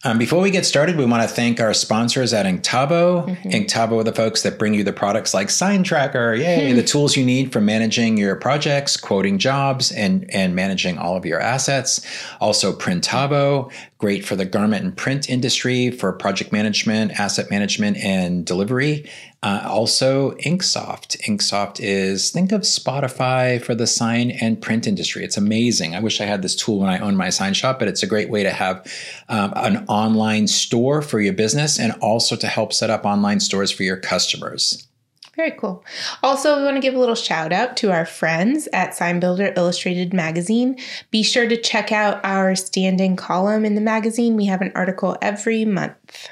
Before we get started, we want to thank our sponsors at Inktobo. Mm-hmm. Inktobo are the folks that bring you the products like Sign Tracker, the tools you need for managing your projects, quoting jobs, and managing all of your assets. Also, Printavo, great for the garment and print industry for project management, asset management, and delivery. Also, Inksoft. Inksoft is, think of Spotify for the sign and print industry. It's amazing. I wish I had this tool when I owned my sign shop, but it's a great way to have an online store for your business and also to help set up online stores for your customers. Very cool. Also, we want to give a little shout out to our friends at Sign Builder Illustrated Magazine. Be sure to check out our standing column in the magazine. We have an article every month.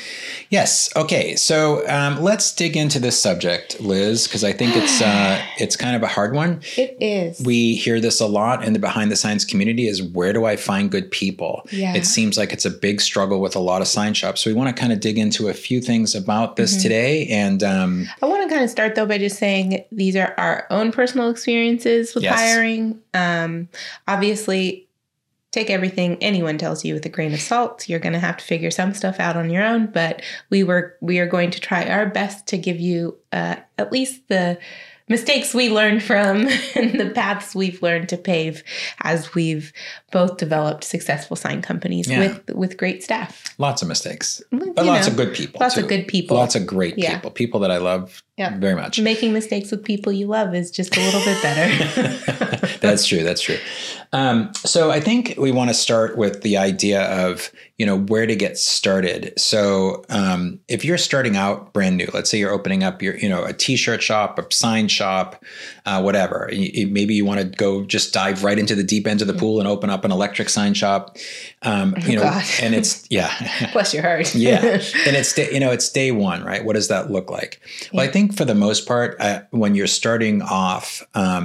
Yes. Okay. So let's dig into this subject, Liz, because I think it's kind of a hard one. It is. We hear this a lot in the behind the signs community is where do I find good people? Yeah. It seems like it's a big struggle with a lot of sign shops. So we want to kind of dig into a few things about this today. And I want to kind of start though by just saying these are our own personal experiences with hiring. Obviously, take everything anyone tells you with a grain of salt. You're going to have to figure some stuff out on your own, but we are going to try our best to give you at least the mistakes we learned from and the paths we've learned to pave as we've both developed successful sign companies with great staff. Lots of mistakes, but lots of good people. Lots of good people. Lots of great people. People that I love very much. Making mistakes with people you love is just a little bit better. That's true. That's true. So I think we want to start with the idea of, where to get started. So if you're starting out brand new, let's say you're opening up your, a t-shirt shop, a sign shop, whatever. Maybe you want to go just dive right into the deep end of the pool and open up an electric sign shop. And it's, bless your heart. And it's day one, right? What does that look like? Well, I think for the most part, when you're starting off,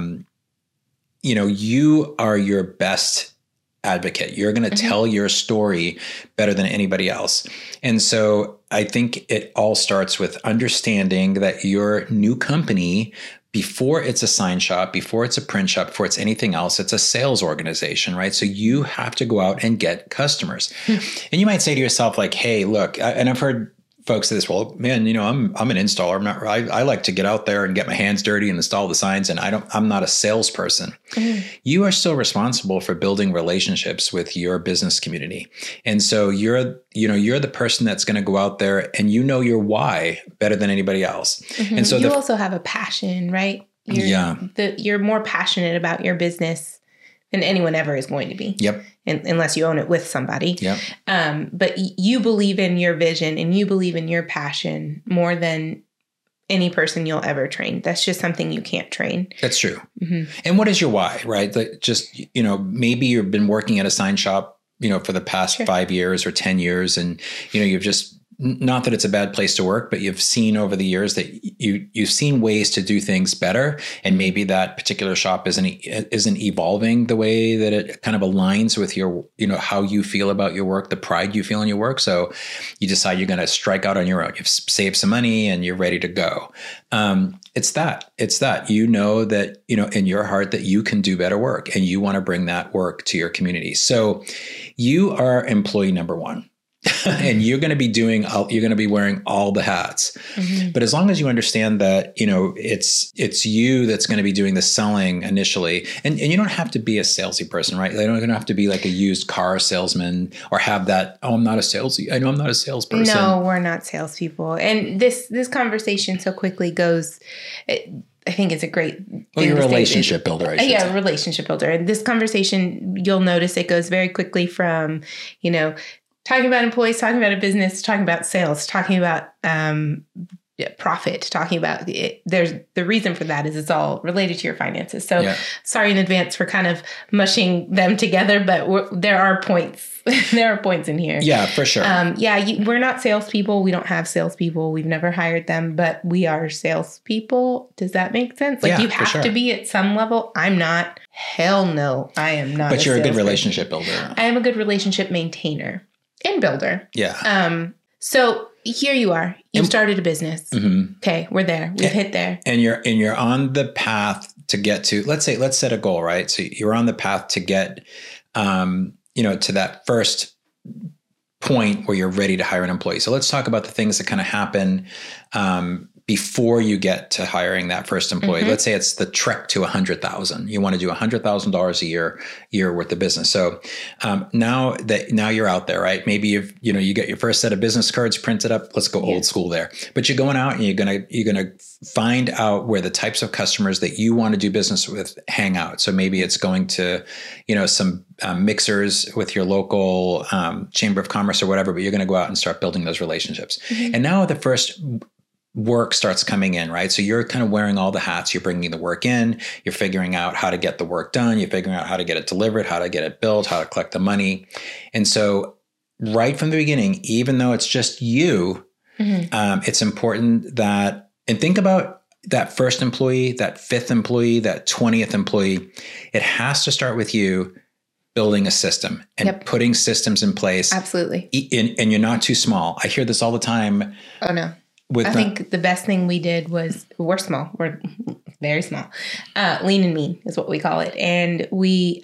you are your best advocate. You're going to tell your story better than anybody else. And so I think it all starts with understanding that your new company, before it's a sign shop, before it's a print shop, before it's anything else, it's a sales organization, right? So you have to go out and get customers. And you might say to yourself like, hey, look, and I've heard folks say this, well, man, I'm an installer. I like to get out there and get my hands dirty and install the signs. And I'm not a salesperson. You are still responsible for building relationships with your business community. And so you're the person that's going to go out there and your why better than anybody else. And so you also have a passion, right? You're more passionate about your business than anyone ever is going to be. Yep. Unless you own it with somebody. Yep. But you believe in your vision and you believe in your passion more than any person you'll ever train. That's just something you can't train. That's true. And what is your why, right? Like just, maybe you've been working at a sign shop, for the past 5 years or 10 years. And, you've just, not that it's a bad place to work, but you've seen over the years that you've seen ways to do things better. And maybe that particular shop isn't evolving the way that it kind of aligns with your, how you feel about your work, the pride you feel in your work. So you decide you're going to strike out on your own. You've saved some money and you're ready to go. It's that, that, in your heart that you can do better work and you want to bring that work to your community. So you are employee number one. And you're going to be wearing all the hats. But as long as you understand that, it's you that's going to be doing the selling initially. And you don't have to be a salesy person, right? They don't have to be like a used car salesman or have that, I'm not a salesy. I know I'm not a salesperson. No, we're not salespeople. And this conversation so quickly goes, I think it's a great thing. Well, you're a relationship builder, I should say. Relationship builder. And this conversation, you'll notice it goes very quickly from, talking about employees, talking about a business, talking about sales, talking about profit, talking about it. There's the reason for that is it's all related to your finances. So sorry in advance for kind of mushing them together, but there are points. There are points in here. Yeah, for sure. We're not salespeople. We don't have salespeople. We've never hired them, but we are salespeople. Does that make sense? Like you have to be at some level. I'm not. Hell no, I am not. But you're a good relationship builder. I am a good relationship maintainer. And builder. Yeah. So here you are. You started a business. Okay, we're there. We've hit there. And you're on the path to get to, let's set a goal, right? So you're on the path to get, to that first point where you're ready to hire an employee. So let's talk about the things that kind of happen before you get to hiring that first employee. Let's say it's the trek to 100,000. You want to do $100,000 a year worth of business. So now you're out there, right? Maybe you get your first set of business cards printed up. Let's go old school there. But you're going out and you're gonna find out where the types of customers that you want to do business with hang out. So maybe it's going to, some mixers with your local chamber of commerce or whatever. But you're going to go out and start building those relationships. And now the first work starts coming in, right? So you're kind of wearing all the hats. You're bringing the work in. You're figuring out how to get the work done. You're figuring out how to get it delivered, how to get it billed, how to collect the money. And so right from the beginning, even though it's just you, it's important that, and think about that first employee, that fifth employee, that 20th employee. It has to start with you building a system and putting systems in place. Absolutely. And you're not too small. I hear this all the time. Oh, no. I think the best thing we did was, we're small. We're very small. Lean and mean is what we call it. And we,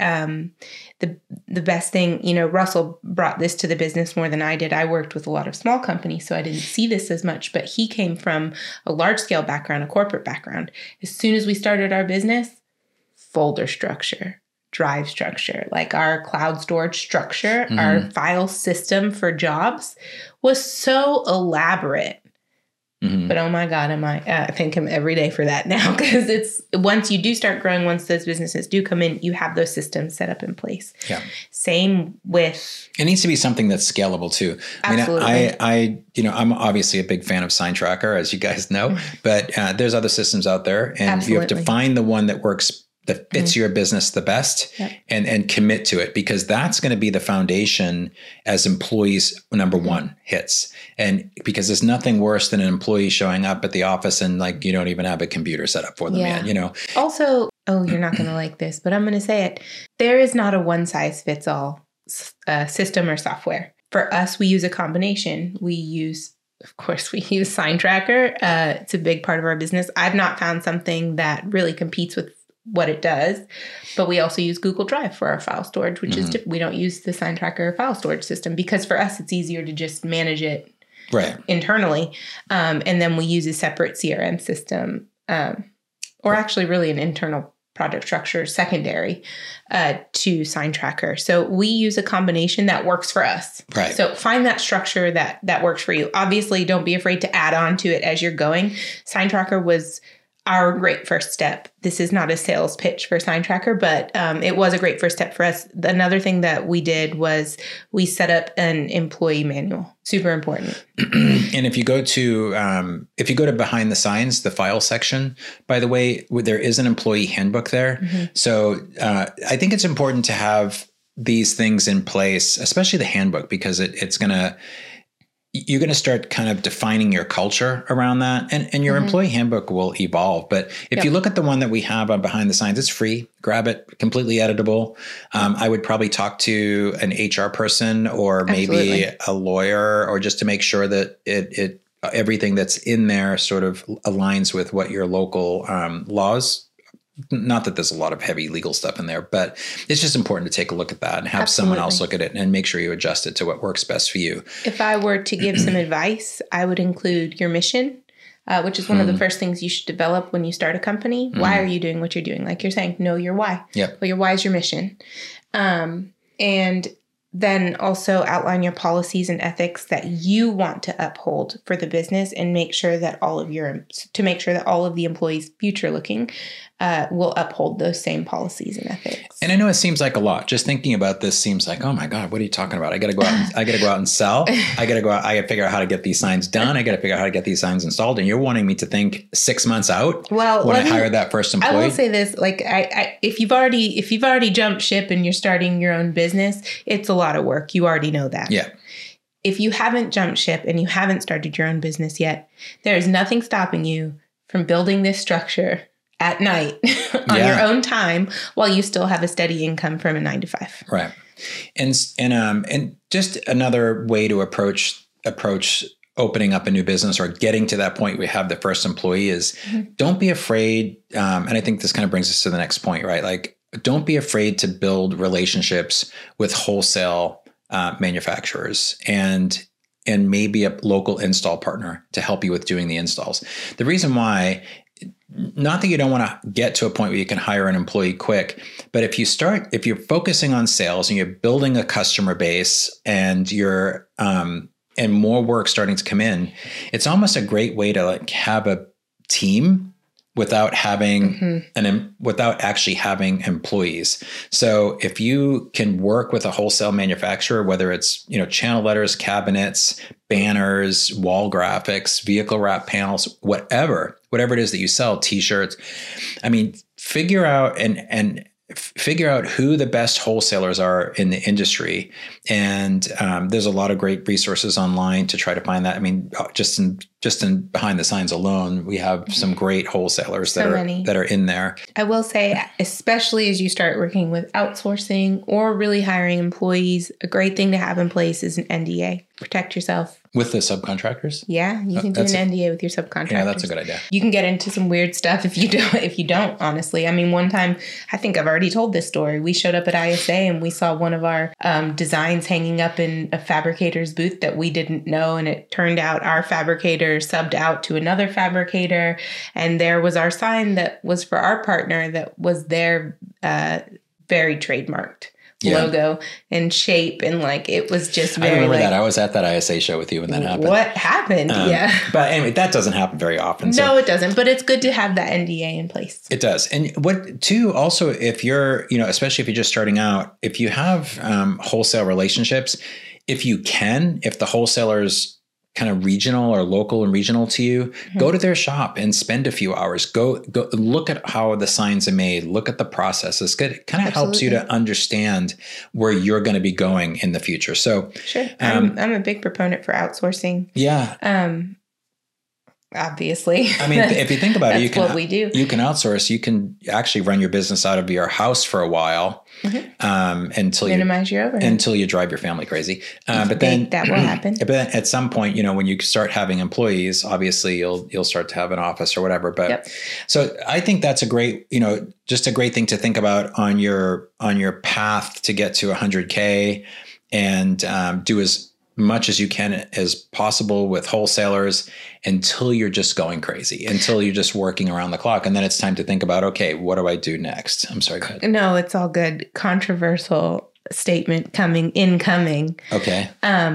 the best thing, Russell brought this to the business more than I did. I worked with a lot of small companies, so I didn't see this as much, but he came from a large scale background, a corporate background. As soon as we started our business, folder structure, drive structure, like our cloud storage structure, our file system for jobs was so elaborate. But oh my God, I thank him every day for that now, because it's once you do start growing, once those businesses do come in, you have those systems set up in place. Yeah. Same with. It needs to be something that's scalable too. Absolutely. I'm obviously a big fan of SignTracker, as you guys know, but there's other systems out there, and you have to find the one that works, that fits your business the best, and commit to it, because that's going to be the foundation as employees number one hits. And because there's nothing worse than an employee showing up at the office and like, you don't even have a computer set up for them yet, Also, you're not going to like this, but I'm going to say it. There is not a one size fits all system or software. For us, we use a combination. We use SignTracker. It's a big part of our business. I've not found something that really competes with what it does, but we also use Google Drive for our file storage, which is different. We don't use the SignTracker file storage system because for us, it's easier to just manage it internally. And then we use a separate CRM system, or actually really an internal project structure secondary to SignTracker. So we use a combination that works for us. Right. So find that structure that works for you. Obviously, don't be afraid to add on to it as you're going. SignTracker was our great first step. This is not a sales pitch for SignTracker, but it was a great first step for us. Another thing that we did was we set up an employee manual. Super important. And if you go to Behind the Signs, the file section, by the way, there is an employee handbook there. So I think it's important to have these things in place, especially the handbook, because you're going to start kind of defining your culture around that, and your employee handbook will evolve. But if you look at the one that we have on Behind the Signs, it's free. Grab it, completely editable. I would probably talk to an HR person or maybe a lawyer, or just to make sure that it everything that's in there sort of aligns with what your local laws. Not that there's a lot of heavy legal stuff in there, but it's just important to take a look at that and have someone else look at it and make sure you adjust it to what works best for you. If I were to give some advice, I would include your mission, which is one of the first things you should develop when you start a company. Why are you doing what you're doing? Like you're saying, know your why. Yep. Well, your why is your mission. And then also outline your policies and ethics that you want to uphold for the business, and make sure that all of the employees future looking will uphold those same policies and ethics. And I know it seems like a lot. Just thinking about this seems like, oh my God, what are you talking about? I got to go out and sell. I got to figure out how to get these signs done. I got to figure out how to get these signs installed. And you're wanting me to think 6 months out when I hire that first employee. I will say this, like if you've already jumped ship and you're starting your own business, it's a lot of work. You already know that. Yeah. If you haven't jumped ship and you haven't started your own business yet, there is nothing stopping you from building this structure at night on your own time while you still have a steady income from a 9-to-5. Right. And just another way to approach opening up a new business or getting to that point we have the first employee is don't be afraid. And I think this kind of brings us to the next point, right? Like, don't be afraid to build relationships with wholesale manufacturers and maybe a local install partner to help you with doing the installs. The reason why, not that you don't want to get to a point where you can hire an employee quick, but if you're focusing on sales and you're building a customer base and you're and more work starting to come in, it's almost a great way to like have a team without having without actually having employees. So if you can work with a wholesale manufacturer, whether it's, channel letters, cabinets, banners, wall graphics, vehicle wrap panels, whatever it is that you sell, t-shirts, figure out and figure out who the best wholesalers are in the industry. And there's a lot of great resources online to try to find that. Just in Behind the Signs alone, we have some great wholesalers that are in there. I will say, especially as you start working with outsourcing or really hiring employees, a great thing to have in place is an NDA. Protect yourself. With the subcontractors? Yeah, you can do an NDA with your subcontractors. Yeah, that's a good idea. You can get into some weird stuff if you don't, honestly. One time, I think I've already told this story. We showed up at ISA and we saw one of our designs hanging up in a fabricator's booth that we didn't know. And it turned out our fabricator subbed out to another fabricator. And there was our sign that was for our partner that was their very trademarked logo and shape, and it was just very. I remember that. I was at that ISA show with you when that happened. What happened? Yeah. But anyway, that doesn't happen very often. No, it doesn't. But it's good to have that NDA in place. It does. And also, if you're, especially if you're just starting out, if you have wholesale relationships, if the wholesalers kind of regional or local and regional to you, go to their shop and spend a few hours. Go look at how the signs are made. Look at the processes. It kind of helps you to understand where you're going to be going in the future. So sure, I'm a big proponent for outsourcing. Yeah. Obviously. If you think about it, what we do. You can outsource. You can actually run your business out of your house for a while until minimize your overhead, until you drive your family crazy. But then that will happen. But then at some point, when you start having employees, obviously you'll start to have an office or whatever. But so I think that's a great, just a great thing to think about on your path to get to 100K, and do as much as you can as possible with wholesalers until you're just going crazy, until you're just working around the clock. And then it's time to think about, okay, what do I do next? I'm sorry, go ahead. No, it's all good. Controversial statement incoming. Okay.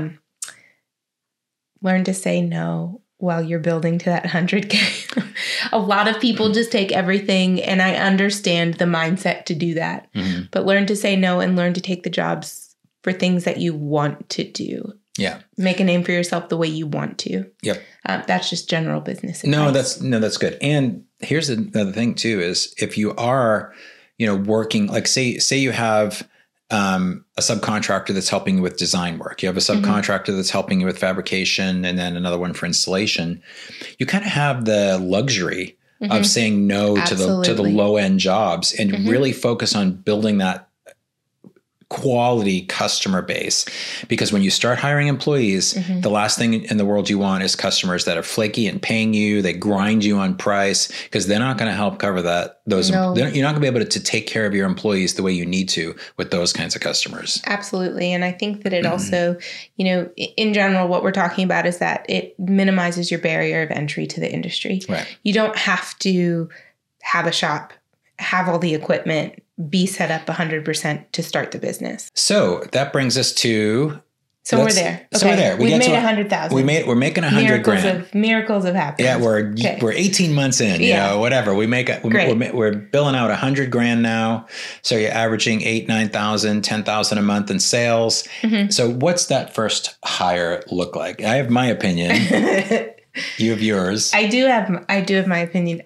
Learn to say no while you're building to that 100K. A lot of people just take everything, and I understand the mindset to do that. But learn to say no and learn to take the jobs for things that you want to do. Yeah. Make a name for yourself the way you want to. Yep. That's just general business advice. That's good. And here's another thing too, is if you are, working, like say you have a subcontractor that's helping you with design work. You have a subcontractor that's helping you with fabrication, and then another one for installation. You kind of have the luxury of saying no to the low end jobs and really focus on building that quality customer base. Because when you start hiring employees, the last thing in the world you want is customers that are flaky and paying you. They grind you on price, because they're not going to help cover that. You're not going to be able to take care of your employees the way you need to with those kinds of customers. Absolutely. And I think that it also, in general, what we're talking about is that it minimizes your barrier of entry to the industry. Right. You don't have to have a shop, have all the equipment, be set up 100% to start the business. So that brings us to... we're there. So we're there. We've made 100,000. We're making 100 grand. Miracles have happened. Yeah, we're 18 months in, whatever. We're billing out 100 grand now. So you're averaging 8,000, 9,000, 10,000 a month in sales. So what's that first hire look like? I have my opinion. You have yours. I do have my opinion.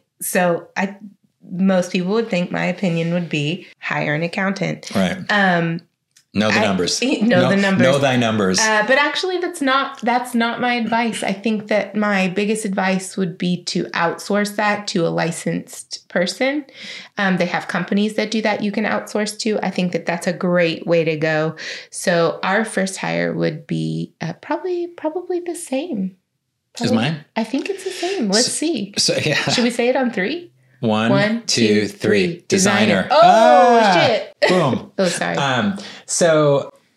Most people would think my opinion would be hire an accountant. Right. Know the numbers. Know the numbers. Know thy numbers. But actually, that's not my advice. I think that my biggest advice would be to outsource that to a licensed person. They have companies that do that you can outsource to. I think that that's a great way to go. So our first hire would be probably the same. Is mine? I think it's the same. Let's see. So yeah. Should we say it on 3? 1, 2, 3. Designer. Oh, shit. Boom. Oh, sorry. So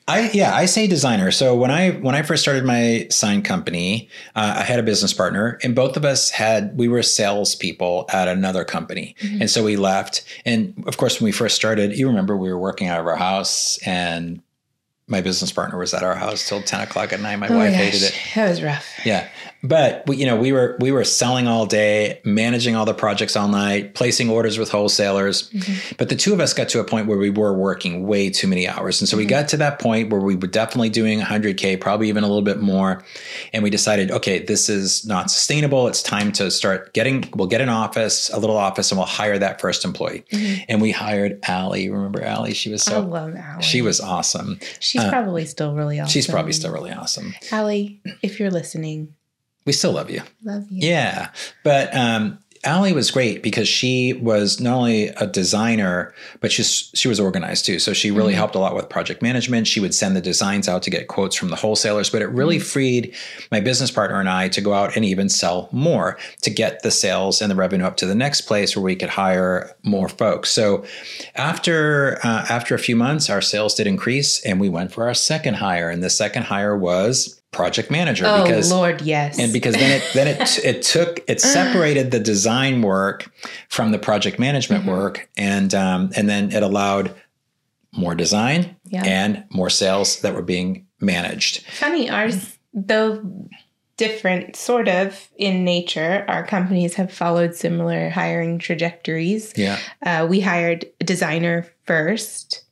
I say designer. So when I first started my sign company, I had a business partner, and both of us we were salespeople at another company. Mm-hmm. And so we left. And of course, when we first started, you remember we were working out of our house, and my business partner was at our house till 10 o'clock at night. My wife hated it. That was rough. Yeah. But we were selling all day, managing all the projects all night, placing orders with wholesalers. Mm-hmm. But the two of us got to a point where we were working way too many hours. And so we got to that point where we were definitely doing 100K, probably even a little bit more. And we decided, okay, this is not sustainable. It's time to we'll get an office, a little office, and we'll hire that first employee. Mm-hmm. And we hired Allie. Remember Allie? I love Allie. She was awesome. She's probably still really awesome. She's probably still really awesome. Allie, if you're listening, we still love you. Love you. Yeah. But Allie was great because she was not only a designer, but she was organized too. So she really helped a lot with project management. She would send the designs out to get quotes from the wholesalers, but it really freed my business partner and I to go out and even sell more to get the sales and the revenue up to the next place where we could hire more folks. So after a few months, our sales did increase, and we went for our second hire. And the second hire was project manager. Lord, yes. And because then it separated the design work from the project management work, and then it allowed more design and more sales that were being managed. Funny, ours, though different sort of in nature, our companies have followed similar hiring trajectories. Yeah. We hired a designer first.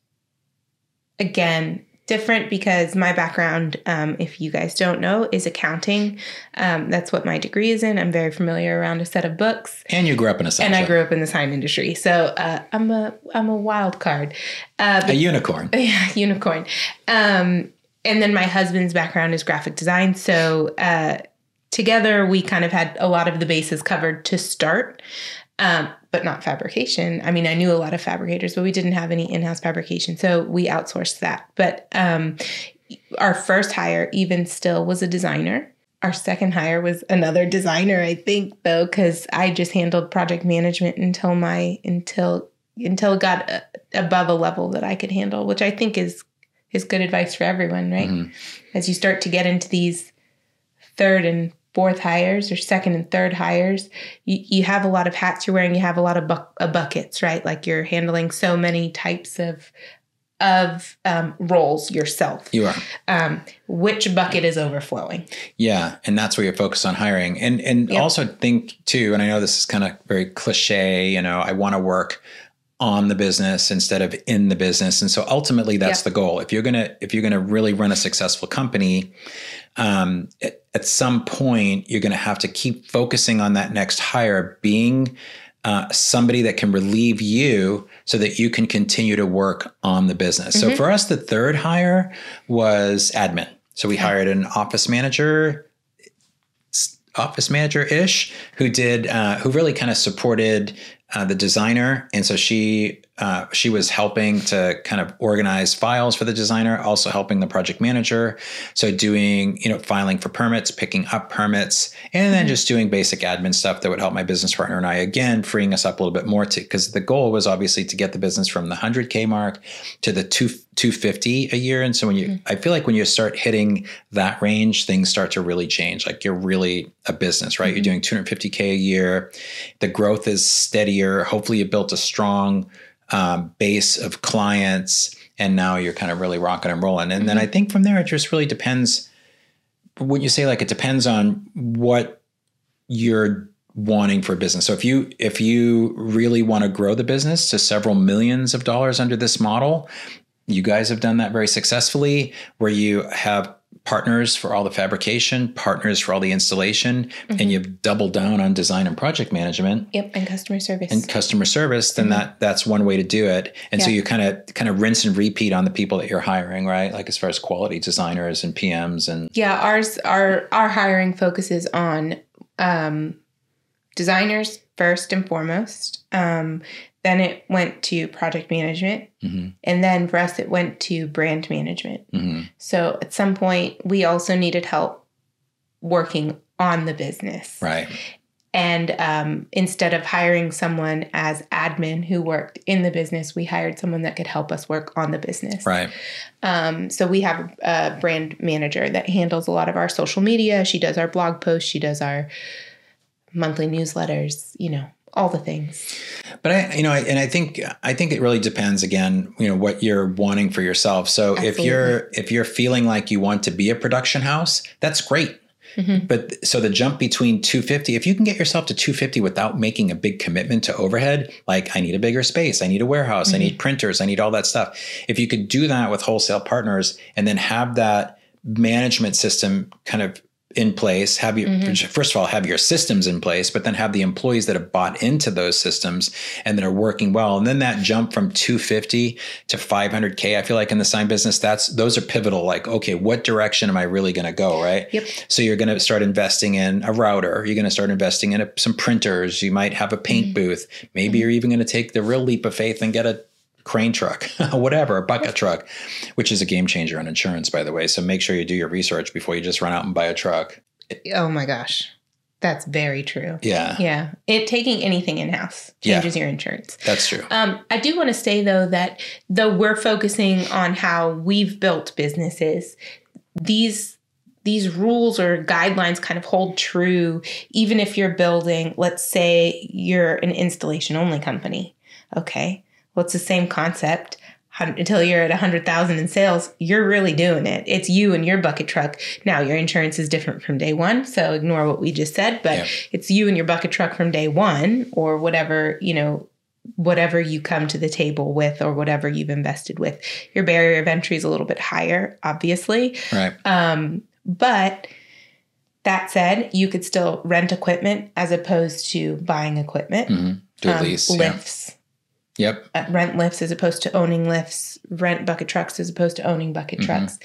Again, different because my background, if you guys don't know, is accounting. That's what my degree is in. I'm very familiar around a set of books. And you grew up in a sign And I grew up in the sign industry. So I'm a wild card. A unicorn. Yeah, unicorn. And then my husband's background is graphic design. So together we kind of had a lot of the bases covered to start. But not fabrication. I mean, I knew a lot of fabricators, but we didn't have any in-house fabrication. So we outsourced that. But our first hire even still was a designer. Our second hire was another designer, I think, though, because I just handled project management until it got above a level that I could handle, which I think is good advice for everyone, right? Mm-hmm. As you start to get into these third and fourth hires or second and third hires, you have a lot of hats you're wearing. You have a lot of buckets, right? Like you're handling so many types of roles yourself. You are. Which bucket is overflowing? Yeah. And that's where you're focused on hiring. And also think too, and I know this is kind of very cliche, I want to work on the business instead of in the business. And so ultimately that's the goal. If you're going to really run a successful company, at some point, you're going to have to keep focusing on that next hire being somebody that can relieve you so that you can continue to work on the business. Mm-hmm. So for us, the third hire was admin. So we hired an office manager-ish who really kind of supported the designer. And so she was helping to kind of organize files for the designer, also helping the project manager. So doing, filing for permits, picking up permits, and then just doing basic admin stuff that would help my business partner and I, again, freeing us up a little bit more because the goal was obviously to get the business from the 100K mark to the 250 a year. And so I feel like when you start hitting that range, things start to really change. Like you're really a business, right? Mm-hmm. You're doing 250K a year. The growth is steadier. Hopefully you built a strong base of clients, and now you're kind of really rocking and rolling. And then I think from there, it just really depends. When you say it depends on what you're wanting for business. So if you really want to grow the business to several millions of dollars under this model, you guys have done that very successfully, where you have partners for all the fabrication, partners for all the installation, and you've doubled down on design and project management. Yep, and customer service. Then that's one way to do it. And so you kind of rinse and repeat on the people that you're hiring, right? Like as far as quality designers and PMs and our hiring focuses on designers first and foremost. Then it went to project management. Mm-hmm. And then for us, it went to brand management. Mm-hmm. So at some point, we also needed help working on the business. Right. And instead of hiring someone as admin who worked in the business, we hired someone that could help us work on the business. Right. So we have a brand manager that handles a lot of our social media. She does our blog posts. She does our monthly newsletters, all the things. But I think it really depends again, what you're wanting for yourself. So Absolutely. if you're feeling like you want to be a production house, that's great. Mm-hmm. But so the jump between 250, if you can get yourself to 250 without making a big commitment to overhead, like I need a bigger space, I need a warehouse, Mm-hmm. I need printers, I need all that stuff. If you could do that with wholesale partners and then have that management system kind of in place, have you, Mm-hmm. first of all, have your systems in place, but then have the employees that have bought into those systems and that are working well. And then that jump from 250 to 500K, I feel like in the sign business, those are pivotal. Like, okay, what direction am I really going to go? Right. Yep. So you're going to start investing in a router. You're going to start investing in some printers. You might have a paint Mm-hmm. booth. Maybe you're even going to take the real leap of faith and get a crane truck, whatever, a bucket truck, which is a game changer on insurance, by the way. So make sure you do your research before you just run out and buy a truck. Oh my gosh. That's very true. Yeah. Yeah. Taking anything in-house changes your insurance. That's true. I do want to say, though, that though we're focusing on how we've built businesses, these rules or guidelines kind of hold true, even if you're building, let's say you're an installation only company. Okay. Well, it's the same concept. Until you're at 100,000 in sales, you're really doing it. It's you and your bucket truck. Now, your insurance is different from day one, so ignore what we just said, but It's you and your bucket truck from day one, or whatever you come to the table with, or whatever you've invested with. Your barrier of entry is a little bit higher, obviously. Right. But that said, you could still rent equipment as opposed to buying equipment. Mm-hmm. Do a lease. Lifts. Yeah. Yep. Rent lifts as opposed to owning lifts, rent bucket trucks as opposed to owning bucket trucks.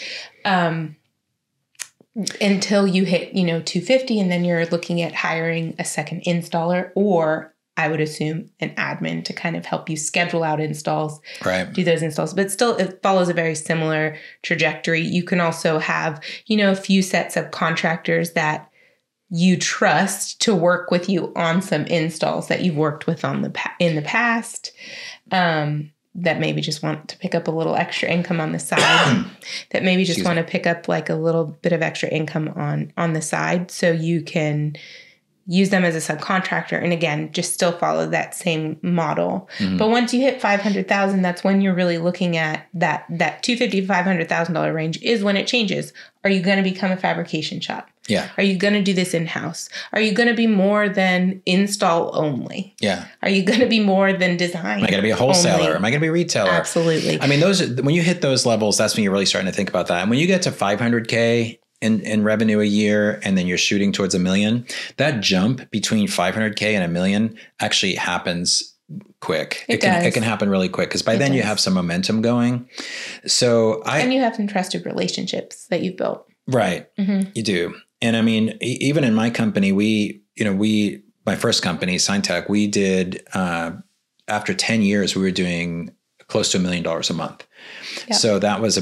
Until you hit, 250, and then you're looking at hiring a second installer, or I would assume an admin to kind of help you schedule out installs, right? Do those installs. But still, it follows a very similar trajectory. You can also have, a few sets of contractors that you trust to work with you on some installs that you've worked with in the past, that maybe just want to pick up a little extra income on the side, that maybe just want to pick up like a little bit of extra income on the side, so you can use them as a subcontractor. And again, just still follow that same model. Mm-hmm. But once you hit 500,000, that's when you're really looking at that $250,000 to $500,000 range is when it changes. Are you going to become a fabrication shop? Yeah. Are you going to do this in-house? Are you going to be more than install only? Yeah. Are you going to be more than design? Am I going to be a wholesaler? Only? Am I going to be a retailer? Absolutely. I mean, when you hit those levels, that's when you're really starting to think about that. And when you get to 500K in revenue a year, and then you're shooting towards $1 million, that jump between 500K and $1 million actually happens quick. It can happen really quick, because by then you have some momentum going. And you have some trusted relationships that you've built. Right. Mm-hmm. You do. And I mean, even in my company, my first company, SignTech, we did, after 10 years, we were doing close to $1 million a month. Yep. So that was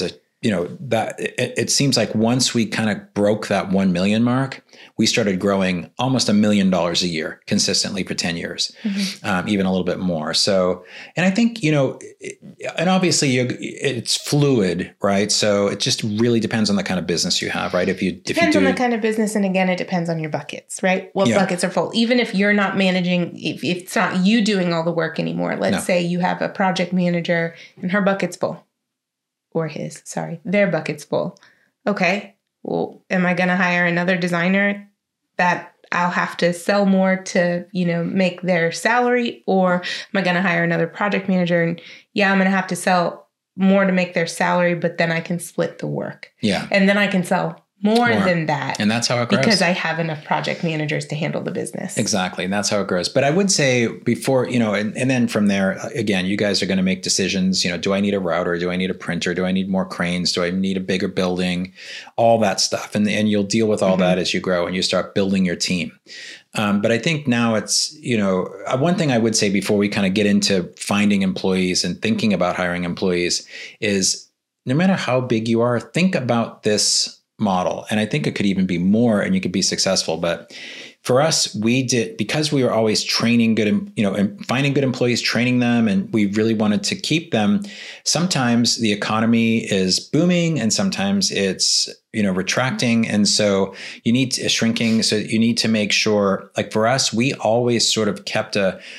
it seems like once we kind of broke that 1 million mark, we started growing almost $1 million a year consistently for 10 years, mm-hmm. Even a little bit more. So, and I think, and obviously it's fluid, right? So it just really depends on the kind of business you have, right? Depends on the kind of business. And again, it depends on your buckets, right? What buckets are full. Even if you're not managing, if it's not you doing all the work anymore, let's say you have a project manager and her bucket's full. Or their bucket's full. Okay, well, am I going to hire another designer that I'll have to sell more to, make their salary? Or am I going to hire another project manager? And I'm going to have to sell more to make their salary, but then I can split the work. Yeah. And then I can sell more than that. And that's how it grows. Because I have enough project managers to handle the business. Exactly. And that's how it grows. But I would say before, and then from there, again, you guys are going to make decisions. Do I need a router? Do I need a printer? Do I need more cranes? Do I need a bigger building? All that stuff. And you'll deal with all mm-hmm. that as you grow and you start building your team. But I think now it's, one thing I would say before we kind of get into finding employees and thinking about hiring employees is, no matter how big you are, think about this model. And I think it could even be more and you could be successful. But for us, we did, because we were always training good, and finding good employees, training them, and we really wanted to keep them. Sometimes the economy is booming and sometimes it's, retracting. And so you need to shrinking. So you need to make sure, like for us, we always sort of kept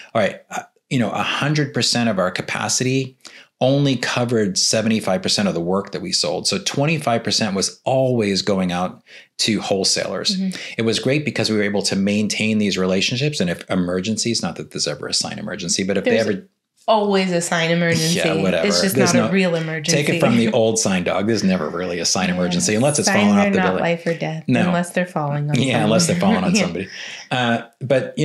100% of our capacity only covered 75% of the work that we sold. So 25% was always going out to wholesalers. Mm-hmm. It was great because we were able to maintain these relationships. And if emergencies, not that there's ever a sign emergency, but if there's they ever... always a sign emergency. Yeah, whatever. It's just not a real emergency. Take it from the old sign dog. There's never really a sign emergency unless it's falling off the building. Signs are not life or death. No. Unless they're falling on somebody. Yeah, unless they're falling on somebody. But,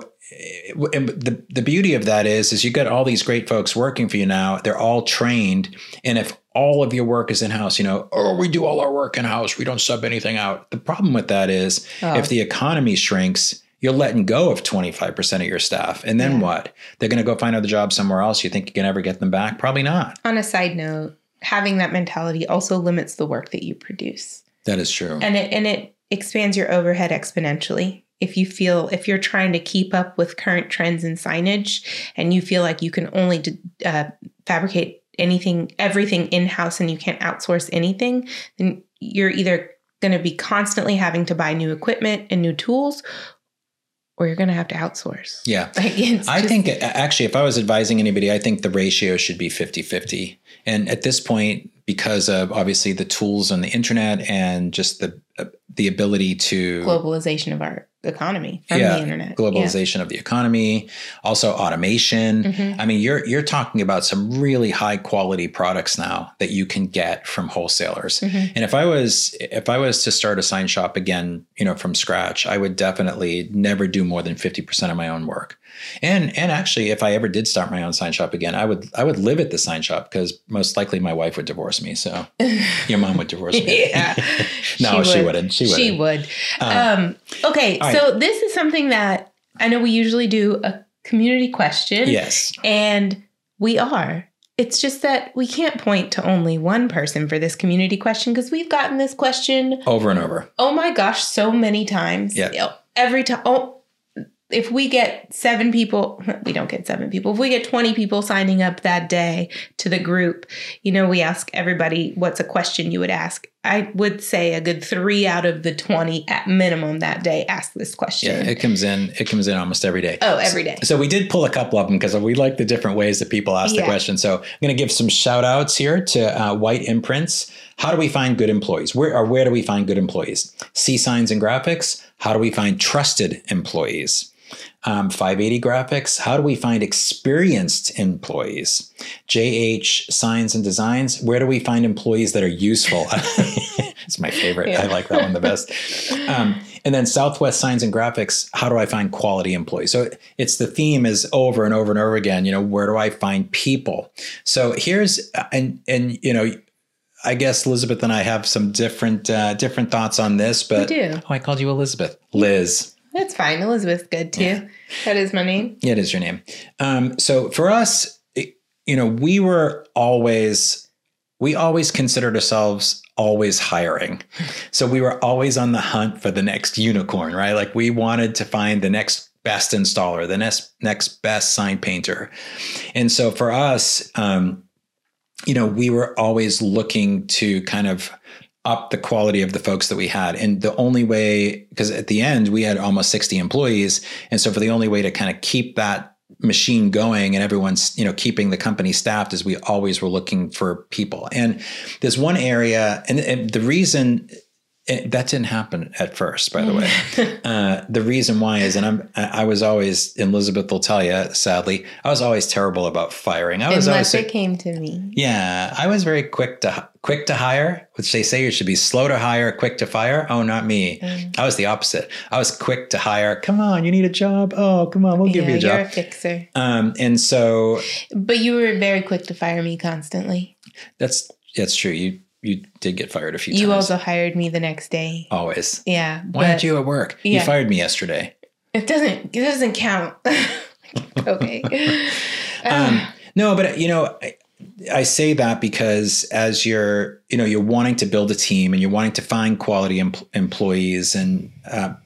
the beauty of that is you got all these great folks working for you now. They're all trained. And if all of your work is in-house, we do all our work in-house, we don't sub anything out. The problem with that is if the economy shrinks, you're letting go of 25% of your staff. And then what? They're going to go find another job somewhere else. You think you can ever get them back? Probably not. On a side note, having that mentality also limits the work that you produce. That is true. And it expands your overhead exponentially. If you're trying to keep up with current trends in signage and you feel like you can only fabricate everything in-house and you can't outsource anything, then you're either going to be constantly having to buy new equipment and new tools, or you're going to have to outsource. Yeah. I think actually, if I was advising anybody, I think the ratio should be 50-50. And at this point, because of obviously the tools on the internet and just the ability to... globalization of our economy from the internet. Globalization of the economy, also automation. Mm-hmm. I mean, you're talking about some really high quality products now that you can get from wholesalers. Mm-hmm. And if I was to start a sign shop again, from scratch, I would definitely never do more than 50% of my own work. And actually, if I ever did start my own sign shop again, I would live at the sign shop because most likely my wife would divorce me. So your mom would divorce me. Yeah. No, she wouldn't. She would. Okay. Right. So this is something that I know we usually do a community question. Yes. And we are. It's just that we can't point to only one person for this community question because we've gotten this question over and over. Oh my gosh, so many times. Yeah. Every time. If we get 7 people, we don't get 7 people. If we get 20 people signing up that day to the group, we ask everybody, what's a question you would ask? I would say a good 3 out of the 20 at minimum that day ask this question. Yeah, it comes in almost every day. Oh, every day. So we did pull a couple of them because we like the different ways that people ask the question. So I'm going to give some shout outs here to White Imprints. How do we find good employees? Where do we find good employees? C Signs and Graphics. How do we find trusted employees? 580 Graphics. How do we find experienced employees? JH Signs and Designs. Where do we find employees that are useful? It's my favorite. Yeah. I like that one the best. And then Southwest Signs and Graphics. How do I find quality employees? So the theme is over and over and over again. Where do I find people? So here's I guess Elizabeth and I have some different thoughts on this. But we do. Oh, I called you Elizabeth. Liz. That's fine. Elizabeth's good too. Yeah. That is my name. Yeah, it is your name. So for us, we always considered ourselves always hiring. So we were always on the hunt for the next unicorn, right? Like we wanted to find the next best installer, the next best sign painter. And so for us, we were always looking to kind of up the quality of the folks that we had. And the only way, because at the end we had almost 60 employees. And so for the only way to kind of keep that machine going and everyone's, keeping the company staffed is we always were looking for people. And there's one area, and the reason that didn't happen at first, by the way. The reason why is, and I was always, and Elizabeth will tell you, sadly, I was always terrible about firing. Unless it came to me. Yeah, I was very quick to hire, which they say you should be slow to hire, quick to fire. Oh, not me. I was the opposite. I was quick to hire. Come on, you need a job. Oh, come on, we'll give you a job. You're a fixer. And so. But you were very quick to fire me constantly. That's true. You did get fired a few times. You also hired me the next day. Always. Yeah. Why aren't you at work? Yeah. You fired me yesterday. It doesn't count. Okay. No, but I say that because as you're wanting to build a team and you're wanting to find quality employees and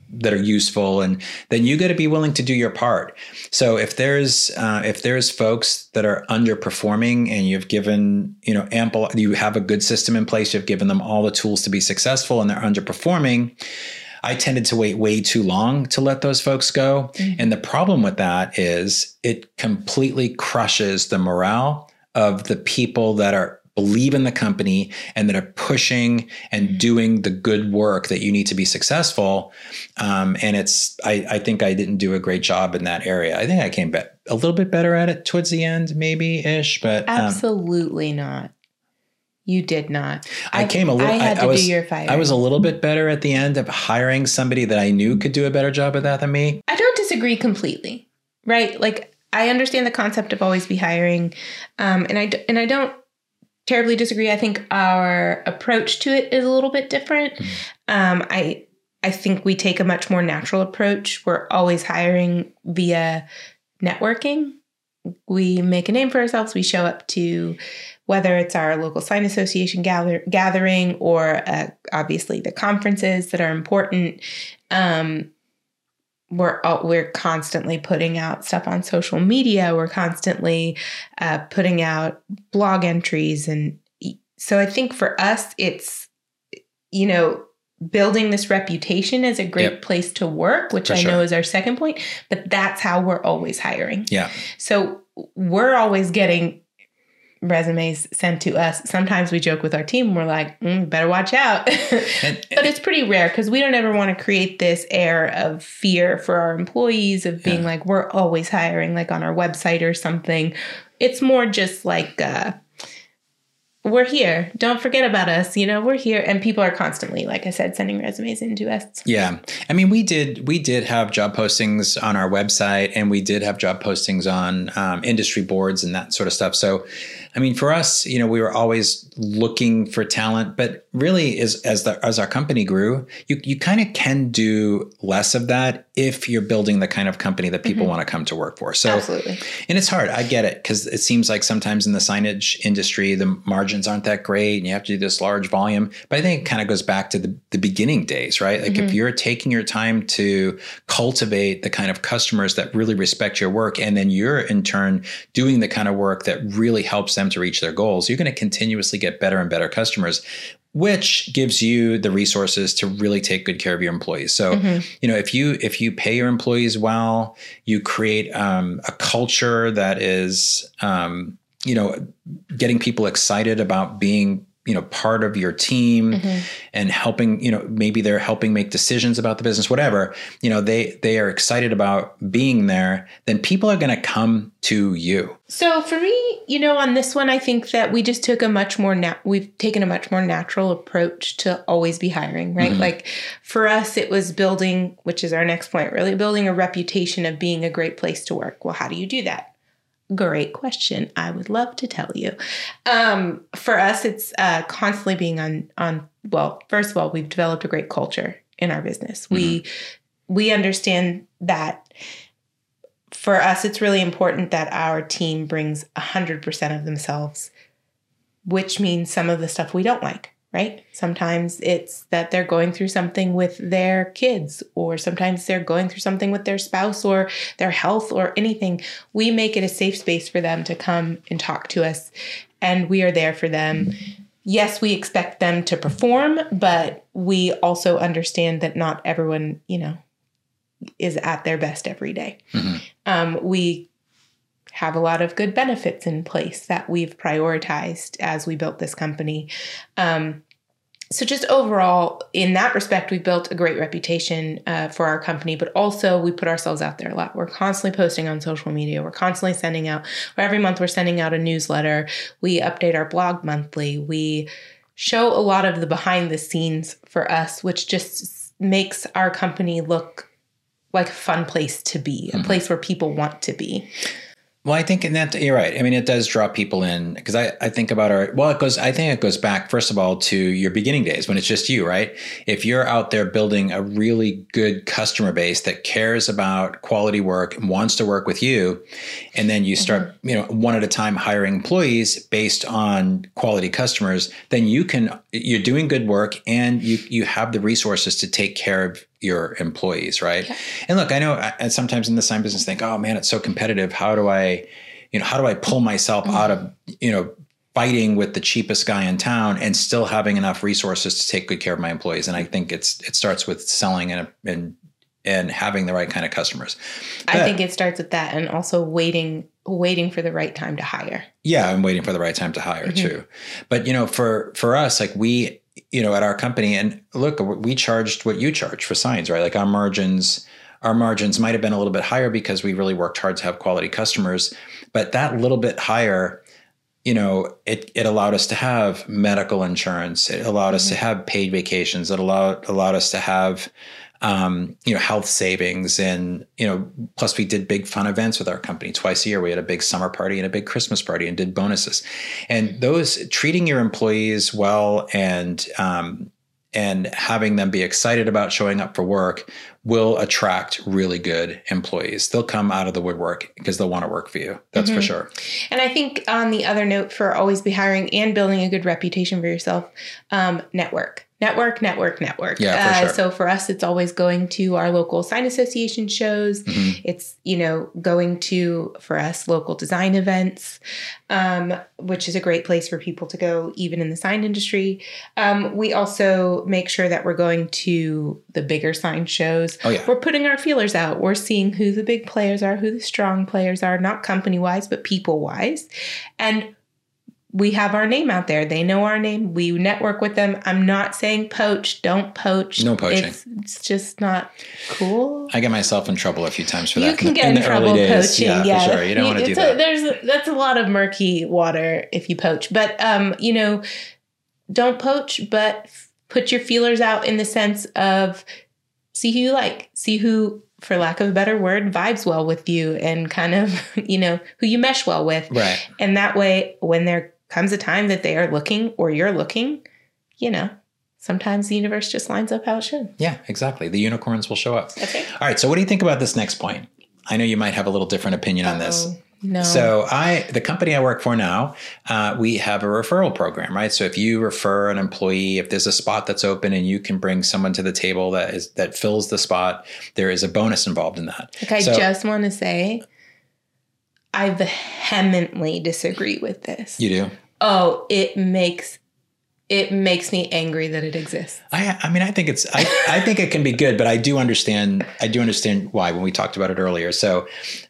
that are useful, and then you got to be willing to do your part. So if there's folks that are underperforming and you've given, you have a good system in place, you've given them all the tools to be successful, and they're underperforming, I tended to wait way too long to let those folks go. Mm-hmm. And the problem with that is it completely crushes the morale of the people that believe in the company and that are pushing and doing the good work that you need to be successful. And I think I didn't do a great job in that area. I think I came a little bit better at it towards the end, maybe ish, but absolutely not. You did not. I was a little bit better at the end of hiring somebody that I knew could do a better job of that than me. I don't disagree completely, right? Like, I understand the concept of always be hiring, and I don't terribly disagree. I think our approach to it is a little bit different. Mm-hmm. I think we take a much more natural approach. We're always hiring via networking. We make a name for ourselves. We show up to, whether it's our local sign association gathering or obviously the conferences that are important. We're constantly putting out stuff on social media. We're constantly putting out blog entries. And so I think for us, it's, building this reputation as a great place to work, which I know is our second point, but that's how we're always hiring. Yeah. So we're always getting resumes sent to us. Sometimes we joke with our team. We're like, better watch out. But it's pretty rare because we don't ever want to create this air of fear for our employees of being like, we're always hiring, like on our website or something. It's more just like, we're here. Don't forget about us. We're here. And people are constantly, like I said, sending resumes into us. Yeah. I mean, we did have job postings on our website, and we did have job postings on industry boards and that sort of stuff. So, I mean, for us, we were always looking for talent, but really as our company grew, you kind of can do less of that if you're building the kind of company that people want to come to work for. So, absolutely. And it's hard. I get it, because it seems like sometimes in the signage industry, the margins aren't that great and you have to do this large volume. But I think it kind of goes back to the beginning days, right? Like if you're taking your time to cultivate the kind of customers that really respect your work, and then you're in turn doing the kind of work that really helps them to reach their goals, you're going to continuously get better and better customers, which gives you the resources to really take good care of your employees. So, if you pay your employees well, you create a culture that is, getting people excited about being, part of your team and helping, maybe they're helping make decisions about the business, whatever, they are excited about being there, then people are going to come to you. So for me, on this one, I think that we just took we've taken a much more natural approach to always be hiring, right? Like for us, it was building, which is our next point, really building a reputation of being a great place to work. Well, how do you do that? Great question. I would love to tell you. For us, it's constantly being on. Well, first of all, we've developed a great culture in our business. We understand that for us, it's really important that our team brings 100% of themselves, which means some of the stuff we don't like. Right? Sometimes it's that they're going through something with their kids, or sometimes they're going through something with their spouse or their health or anything. We make it a safe space for them to come and talk to us, and we are there for them. Yes, we expect them to perform, but we also understand that not everyone, is at their best every day. We have a lot of good benefits in place that we've prioritized as we built this company. So just overall, in that respect, we built a great reputation for our company, but also we put ourselves out there a lot. We're constantly posting on social media. We're constantly sending out, or every month we're sending out a newsletter. We update our blog monthly. We show a lot of the behind the scenes for us, which just makes our company look like a fun place to be, a place where people want to be. Well, I think in that you're right. I mean, it does draw people in, because I think about I think it goes back, first of all, to your beginning days when it's just you, right? If you're out there building a really good customer base that cares about quality work and wants to work with you, and then you start, one at a time hiring employees based on quality customers, then you're doing good work, and you have the resources to take care of your employees, right? Yeah. And look, I know sometimes in the sign business think, oh man, it's so competitive. How do I pull myself out of, fighting with the cheapest guy in town and still having enough resources to take good care of my employees? And I think it starts with selling and having the right kind of customers. But I think it starts with that, and also waiting for the right time to hire. Yeah, I'm waiting for the right time to hire too. But for us, like we, at our company, and look, we charged what you charge for signs, right? Like our margins might have been a little bit higher because we really worked hard to have quality customers, but that little bit higher, it allowed us to have medical insurance. It allowed us to have paid vacations. It allowed us to have, health savings. And, plus we did big fun events with our company twice a year. We had a big summer party and a big Christmas party and did bonuses. And those, treating your employees well and having them be excited about showing up for work will attract really good employees. They'll come out of the woodwork because they'll want to work for you. That's for sure. And I think on the other note, for always be hiring and building a good reputation for yourself, network. Yeah, for sure. So for us, it's always going to our local sign association shows. It's, going to, for us, local design events, which is a great place for people to go, even in the sign industry. We also make sure that we're going to the bigger sign shows. Oh, yeah. We're putting our feelers out. We're seeing who the big players are, who the strong players are, not company-wise, but people-wise. And we have our name out there. They know our name. We network with them. I'm not saying poach. Don't poach. No poaching. It's just not cool. I get myself in trouble a few times for that. You can get in trouble poaching. Yeah, for sure. You don't want to do that. That's a lot of murky water if you poach. But, don't poach, but put your feelers out in the sense of see who you like. See who, for lack of a better word, vibes well with you and kind of, who you mesh well with. Right. And that way, when there comes a time that they are looking or you're looking, sometimes the universe just lines up how it should. Yeah, exactly. The unicorns will show up. Okay. All right. So what do you think about this next point? I know you might have a little different opinion on this. No. So the company I work for now, we have a referral program, right? So if you refer an employee, if there's a spot that's open and you can bring someone to the table that fills the spot, there is a bonus involved in that. Okay, I just want to say, I vehemently disagree with this. You do? Oh, it makes me angry that it exists. I mean, I think I think it can be good, but I do understand why when we talked about it earlier. So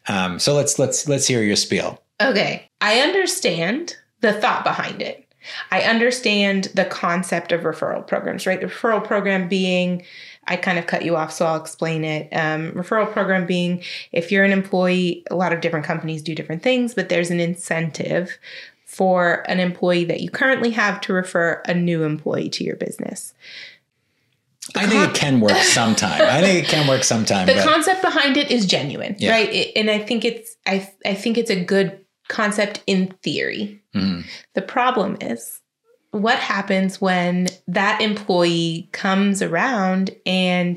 let's hear your spiel. Okay. I understand the thought behind it. I understand the concept of referral programs, right? The referral program being, I kind of cut you off, so I'll explain it. Referral program being, if you're an employee, a lot of different companies do different things, but there's an incentive for an employee that you currently have to refer a new employee to your business. I think it can work sometime. The concept behind it is genuine, right? And I think it's a good concept in theory. Mm-hmm. The problem is, what happens when that employee comes around and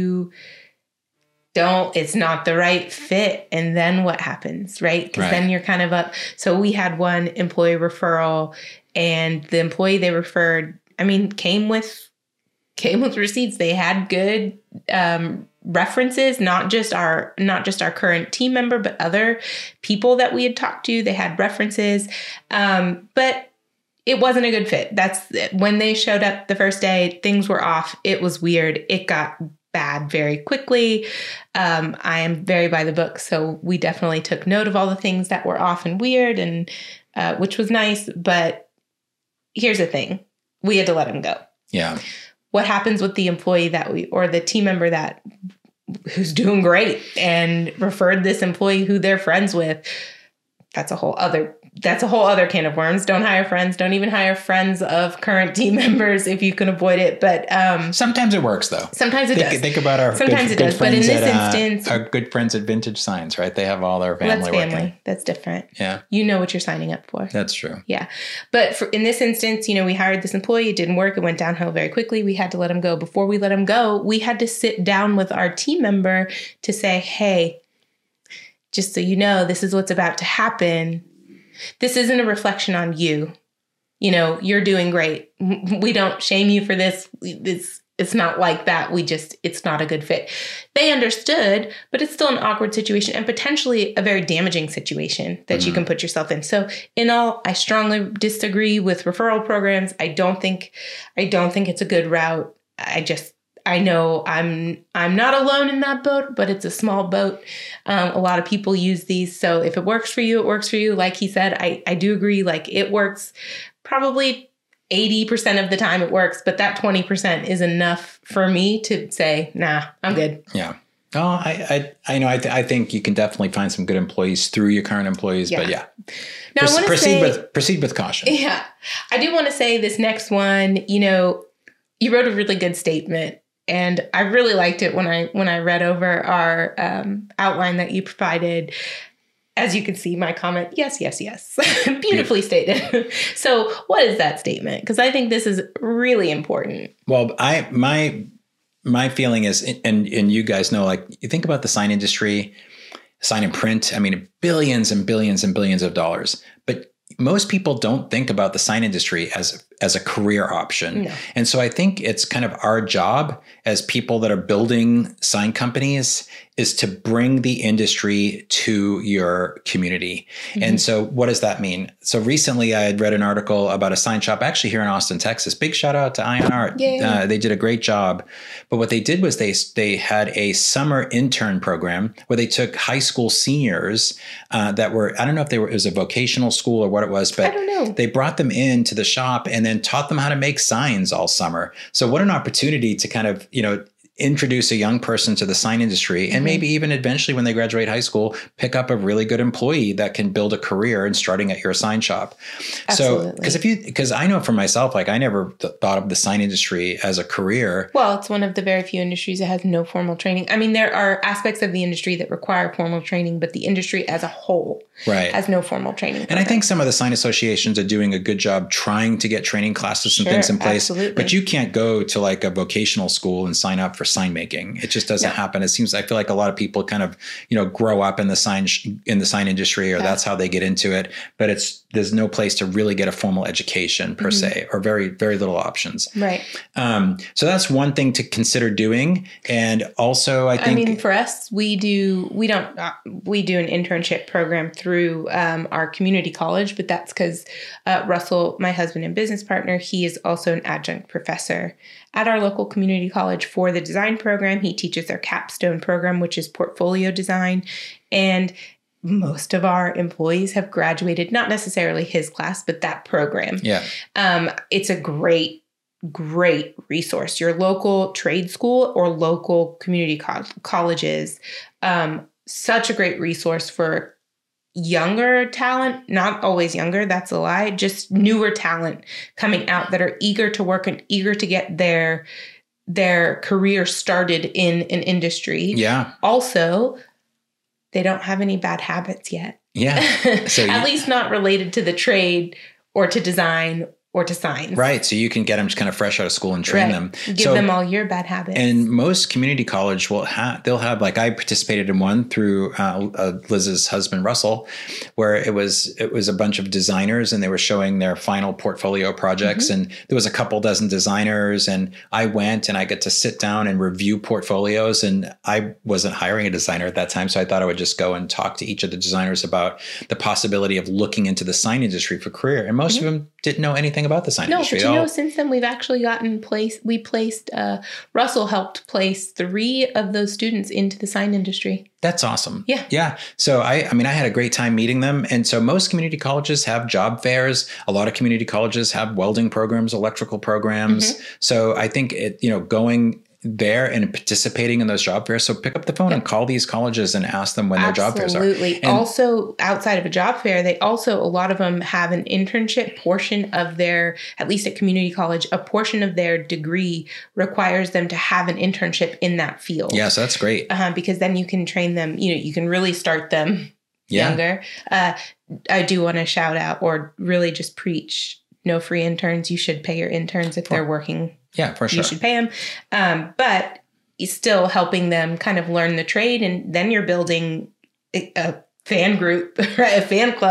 it's not the right fit. And then what happens, right? Because then you're kind of up. So we had one employee referral, and the employee they referred, came with receipts. They had good references, not just our current team member, but other people that we had talked to. They had references, but it wasn't a good fit. That's when they showed up the first day, things were off. It was weird. It got bad very quickly. I am very by the book, so we definitely took note of all the things that were off and weird, and which was nice. But here's the thing: we had to let him go. Yeah. What happens with the employee or the team member who's doing great and referred this employee who they're friends with? That's a whole other can of worms. Don't hire friends. Don't even hire friends of current team members if you can avoid it. But sometimes it works, though. Sometimes it does. Think about our sometimes good it does. But in this instance, our good friends at Vintage Signs, right? They have all their family. That's family. Working. That's different. Yeah, you know what you're signing up for. That's true. Yeah, but in this instance, we hired this employee. It didn't work. It went downhill very quickly. We had to let him go. Before we let him go, we had to sit down with our team member to say, "Hey, just so you know, this is what's about to happen. This isn't a reflection on you. You're doing great. We don't shame you for this. It's not like that. It's not a good fit. They understood, but it's still an awkward situation and potentially a very damaging situation that you can put yourself in. So in all, I strongly disagree with referral programs. I don't think it's a good route. I know I'm not alone in that boat, but it's a small boat. A lot of people use these. So if it works for you, it works for you. Like he said, I do agree. Like it works probably 80% of the time it works, but that 20% is enough for me to say, nah, I'm good. Yeah. Oh, I know. I think you can definitely find some good employees through your current employees, but yeah. Now proceed with caution. Yeah. I do want to say this next one, you wrote a really good statement. And I really liked it when I read over our outline that you provided. As you can see, my comment, yes. Beautifully stated. So what is that statement? Because I think this is really important. Well, my feeling is, and you guys know, like you think about the sign industry, sign and print, I mean, billions and billions and billions of dollars. But most people don't think about the sign industry as a career option. No. And so I think it's kind of our job as people that are building sign companies is to bring the industry to your community. Mm-hmm. And so what does that mean? So recently I had read an article about a sign shop actually here in Austin, Texas. Big shout out to Ion Art. They did a great job. But what they did was they had a summer intern program where they took high school seniors that were, I don't know if it was a vocational school or what it was, but I don't know. They brought them into the shop and then taught them how to make signs all summer. So what an opportunity to kind of, introduce a young person to the sign industry and maybe even eventually when they graduate high school, pick up a really good employee that can build a career in starting at your sign shop. Absolutely. So, because I know for myself, like I never thought of the sign industry as a career. Well, it's one of the very few industries that has no formal training. I mean, there are aspects of the industry that require formal training, but the industry as a whole has no formal training program. And I think some of the sign associations are doing a good job trying to get training classes and things in place, but you can't go to like a vocational school and sign up for sign making. It just doesn't happen. I feel like a lot of people kind of, grow up in the sign industry or that's how they get into it, but there's no place to really get a formal education per se, or very, very little options. Right. So that's one thing to consider doing. And also I think for us, we do an internship program through our community college, but that's because Russell, my husband and business partner, he is also an adjunct professor at our local community college for the design program. He teaches their capstone program, which is portfolio design. And most of our employees have graduated, not necessarily his class, but that program. Yeah. It's a great resource. Your local trade school or local community colleges, such a great resource for younger talent, not always younger, that's a lie, just newer talent coming out that are eager to work and eager to get their career started in an industry. Yeah. Also, they don't have any bad habits yet. Yeah. So at least not related to the trade or to design or to signs. Right. So you can get them just kind of fresh out of school and train them. Give them all your bad habits. And most community college they'll have, like I participated in one through Liz's husband, Russell, where it was a bunch of designers and they were showing their final portfolio projects. And there was a couple dozen designers and I went and I got to sit down and review portfolios, and I wasn't hiring a designer at that time. So I thought I would just go and talk to each of the designers about the possibility of looking into the sign industry for career. And most of them didn't know anything about the sign industry. No, but since then we've actually Russell helped place 3 of those students into the sign industry. That's awesome. Yeah. Yeah. So I had a great time meeting them. And so most community colleges have job fairs. A lot of community colleges have welding programs, electrical programs. So I think going there and participating in those job fairs. So pick up the phone and call these colleges and ask them when their job fairs are. Absolutely. Also, outside of a job fair, a lot of them have an internship portion of their, at least at community college, a portion of their degree requires them to have an internship in that field. Yeah, so that's great. Because then you can train them, you can really start them younger. I do want to shout out or really just preach, no free interns. You should pay your interns if they're working. Yeah, for sure. You should pay them. But you're still helping them kind of learn the trade. And then you're building a fan group, right? A fan club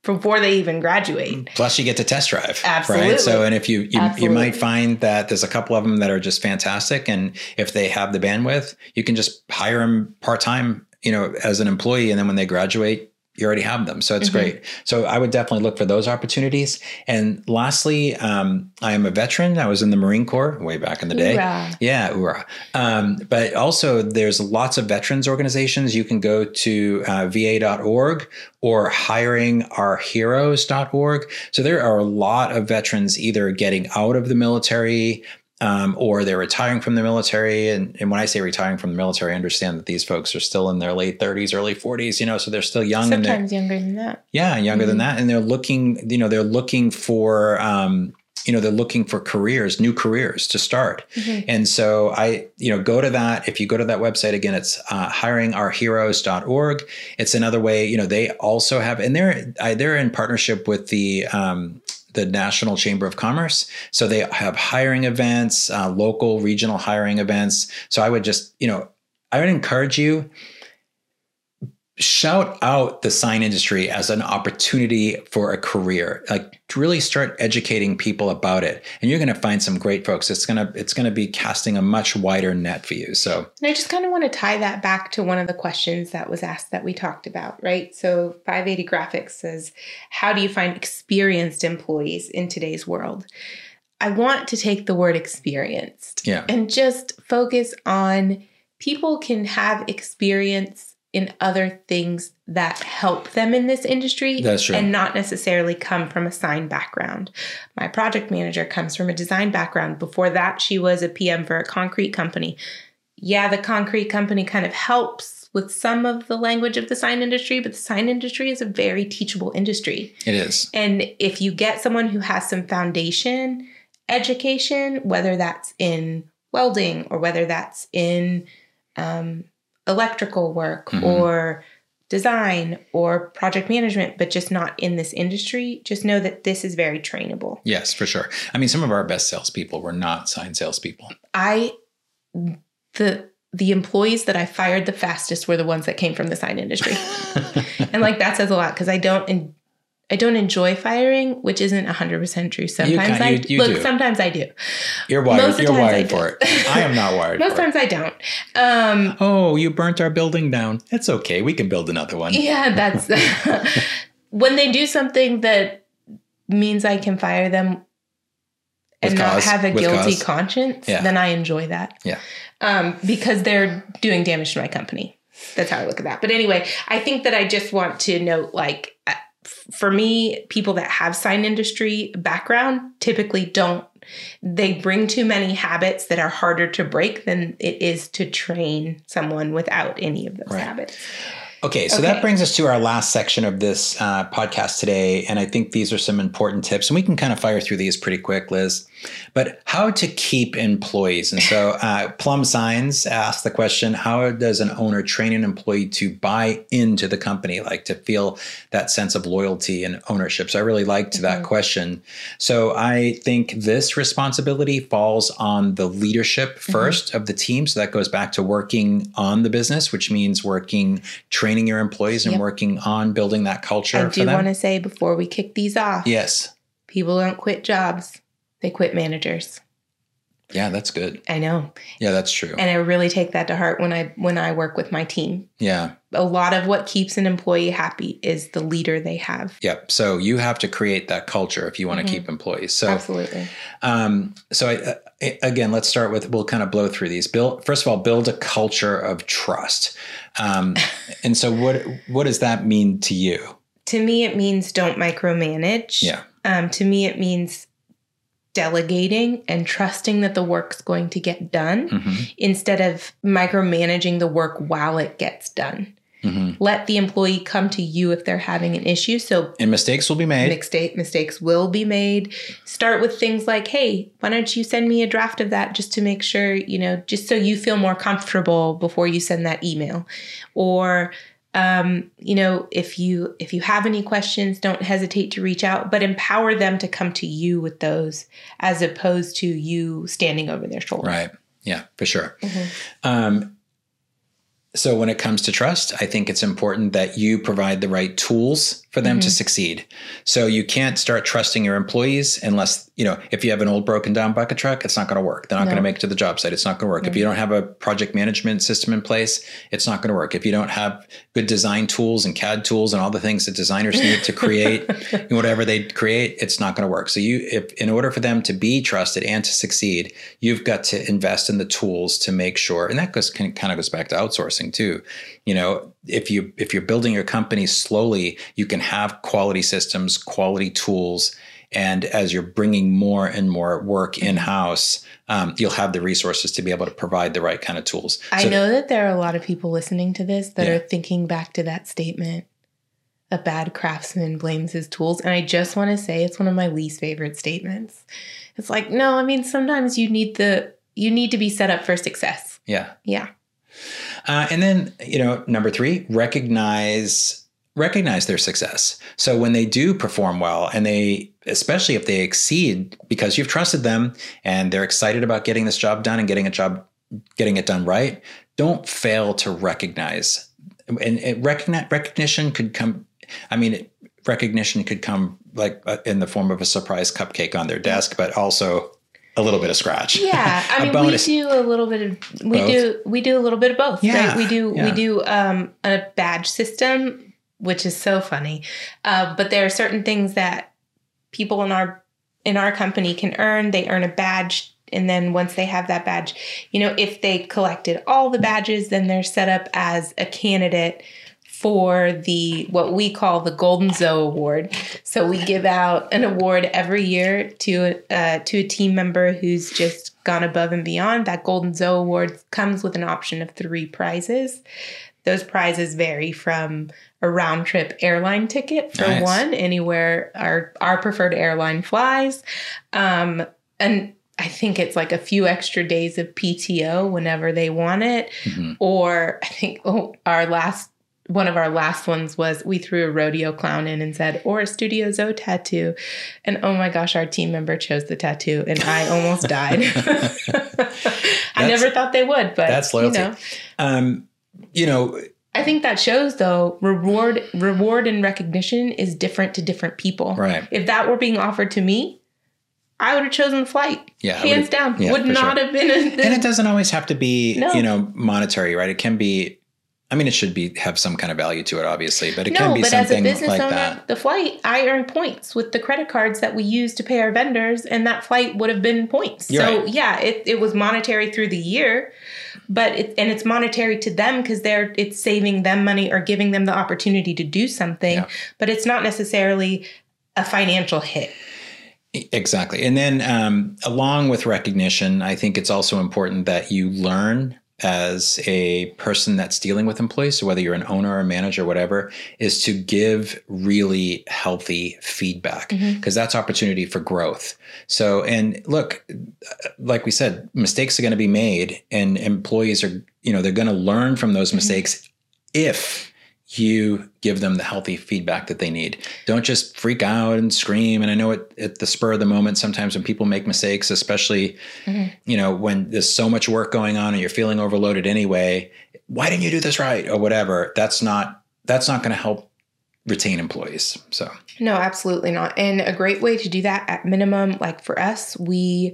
before they even graduate. Plus you get to test drive. Absolutely. Right. So, and if you might find that there's a couple of them that are just fantastic. And if they have the bandwidth, you can just hire them part-time, as an employee. And then when they graduate, you already have them. So it's great. So I would definitely look for those opportunities. And lastly, I am a veteran. I was in the Marine Corps way back in the day. Hoorah. Yeah, hoorah. But also there's lots of veterans organizations. You can go to va.org or hiringourheroes.org. So there are a lot of veterans either getting out of the military, or they're retiring from the military. And when I say retiring from the military, I understand that these folks are still in their late 30s, early 40s, so they're still young. Sometimes younger than that. Yeah, younger than that. And they're looking, they're looking for, they're looking for careers, new careers to start. And so I, go to that. If you go to that website, again, it's hiringourheroes.org. It's another way, they also have, and they're in partnership with the National Chamber of Commerce. So they have hiring events, local, regional hiring events. So I would just, I would encourage you, shout out the sign industry as an opportunity for a career, like to really start educating people about it. And you're going to find some great folks. It's going to be casting a much wider net for you. So and I just kind of want to tie that back to one of the questions that was asked that we talked about, right? So 580 Graphics says, how do you find experienced employees in today's world? I want to take the word experienced and just focus on people can have experience in other things that help them in this industry. That's true. And not necessarily come from a sign background. My project manager comes from a design background. Before that, she was a PM for a concrete company. Yeah, the concrete company kind of helps with some of the language of the sign industry, but the sign industry is a very teachable industry. It is. And if you get someone who has some foundation education, whether that's in welding or whether that's in electrical work or design or project management, but just not in this industry, just know that this is very trainable. Yes, for sure. I mean, some of our best salespeople were not sign salespeople. The employees that I fired the fastest were the ones that came from the sign industry. And that says a lot because I don't enjoy firing, which isn't 100% true. Sometimes I do. Sometimes I do. You're wired. You're wired for it. I am not wired. Most times I don't. You burnt our building down. It's okay. We can build another one. Yeah, that's when they do something that means I can fire them and not have a guilty conscience. Then I enjoy that. Yeah. Because they're doing damage to my company. That's how I look at that. But anyway, I think that I just want to note, for me, people that have sign industry background typically they bring too many habits that are harder to break than it is to train someone without any of those habits. Okay, so that brings us to our last section of this podcast today. And I think these are some important tips. And we can kind of fire through these pretty quick, Liz. But how to keep employees. And so Plum Signs asked the question, how does an owner train an employee to buy into the company, to feel that sense of loyalty and ownership? So I really liked that question. So I think this responsibility falls on the leadership first of the team. So that goes back to working on the business, which means training your employees and working on building that culture for them. I do want to say before we kick these off. Yes. People don't quit jobs. They quit managers. Yeah, that's good. I know. Yeah, that's true. And I really take that to heart when I work with my team. Yeah. A lot of what keeps an employee happy is the leader they have. Yep. So you have to create that culture if you want to keep employees. So absolutely. Again, let's start with, we'll kind of blow through these. First of all, build a culture of trust. And so what does that mean to you? To me, it means don't micromanage. Yeah. To me, it means delegating and trusting that the work's going to get done instead of micromanaging the work while it gets done. Let the employee come to you if they're having an issue. And mistakes will be made. Mistakes will be made. Start with things like, hey, why don't you send me a draft of that just to make sure, just so you feel more comfortable before you send that email. Or if you have any questions, don't hesitate to reach out, but empower them to come to you with those as opposed to you standing over their shoulder. Right. Yeah, for sure. So when it comes to trust, I think it's important that you provide the right tools for them to succeed. So you can't start trusting your employees unless, if you have an old broken down bucket truck, it's not going to work. They're not going to make it to the job site. It's not going to work. If you don't have a project management system in place, it's not going to work. If you don't have good design tools and CAD tools and all the things that designers need to create whatever they create, it's not going to work. So if in order for them to be trusted and to succeed, you've got to invest in the tools to make sure, and that kind of goes back to outsourcing too. If you're building your company slowly, you can have quality systems, quality tools, and as you're bringing more and more work in-house, you'll have the resources to be able to provide the right kind of tools. I know that there are a lot of people listening to this that are thinking back to that statement, a bad craftsman blames his tools. And I just want to say it's one of my least favorite statements. It's like, no, I mean, sometimes you need to be set up for success. Yeah. Yeah. And then, number 3, recognize their success. So when they do perform well, and especially if they exceed because you've trusted them and they're excited about getting this job done and getting it done right, don't fail to recognize. And recognition could come. Recognition could come like in the form of a surprise cupcake on their desk, but also a little bit of scratch. Yeah, we do a little bit of we do a little bit of both. Yeah, right? We do a badge system, which is so funny. But there are certain things that people in our company can earn. They earn a badge, and then once they have that badge, if they collected all the badges, then they're set up as a candidate for what we call the Golden Zoe Award. So we give out an award every year to a team member who's just gone above and beyond. That Golden Zoe Award comes with an option of 3 prizes. Those prizes vary from a round trip airline ticket for one, anywhere our preferred airline flies. And I think it's like a few extra days of PTO whenever they want it. Mm-hmm. Or I think one of our last ones was we threw a rodeo clown in and said, or a Studio Zoe tattoo. And oh my gosh, our team member chose the tattoo and I almost died. I never thought they would, but that's loyalty. I think that shows though, reward and recognition is different to different people. Right. If that were being offered to me, I would have chosen the flight. Yeah. Hands down. Would not have been. And it doesn't always have to be, monetary, right? It can be, it should have some kind of value to it, obviously, but it can be something like that. As a business owner, the flight, I earn points with the credit cards that we use to pay our vendors, and that flight would have been points. It was monetary through the year, but it's monetary to them because it's saving them money or giving them the opportunity to do something, but it's not necessarily a financial hit. Exactly. And then along with recognition, I think it's also important that you learn as a person that's dealing with employees, so whether you're an owner or a manager or whatever, is to give really healthy feedback because that's opportunity for growth. So, and look, like we said, mistakes are going to be made and employees are, they're going to learn from those mistakes if you give them the healthy feedback that they need. Don't just freak out and scream. And I know at the spur of the moment, sometimes when people make mistakes, especially, when there's so much work going on and you're feeling overloaded anyway, why didn't you do this right? Or whatever. That's not going to help retain employees. So no, absolutely not. And a great way to do that at minimum, like for us, we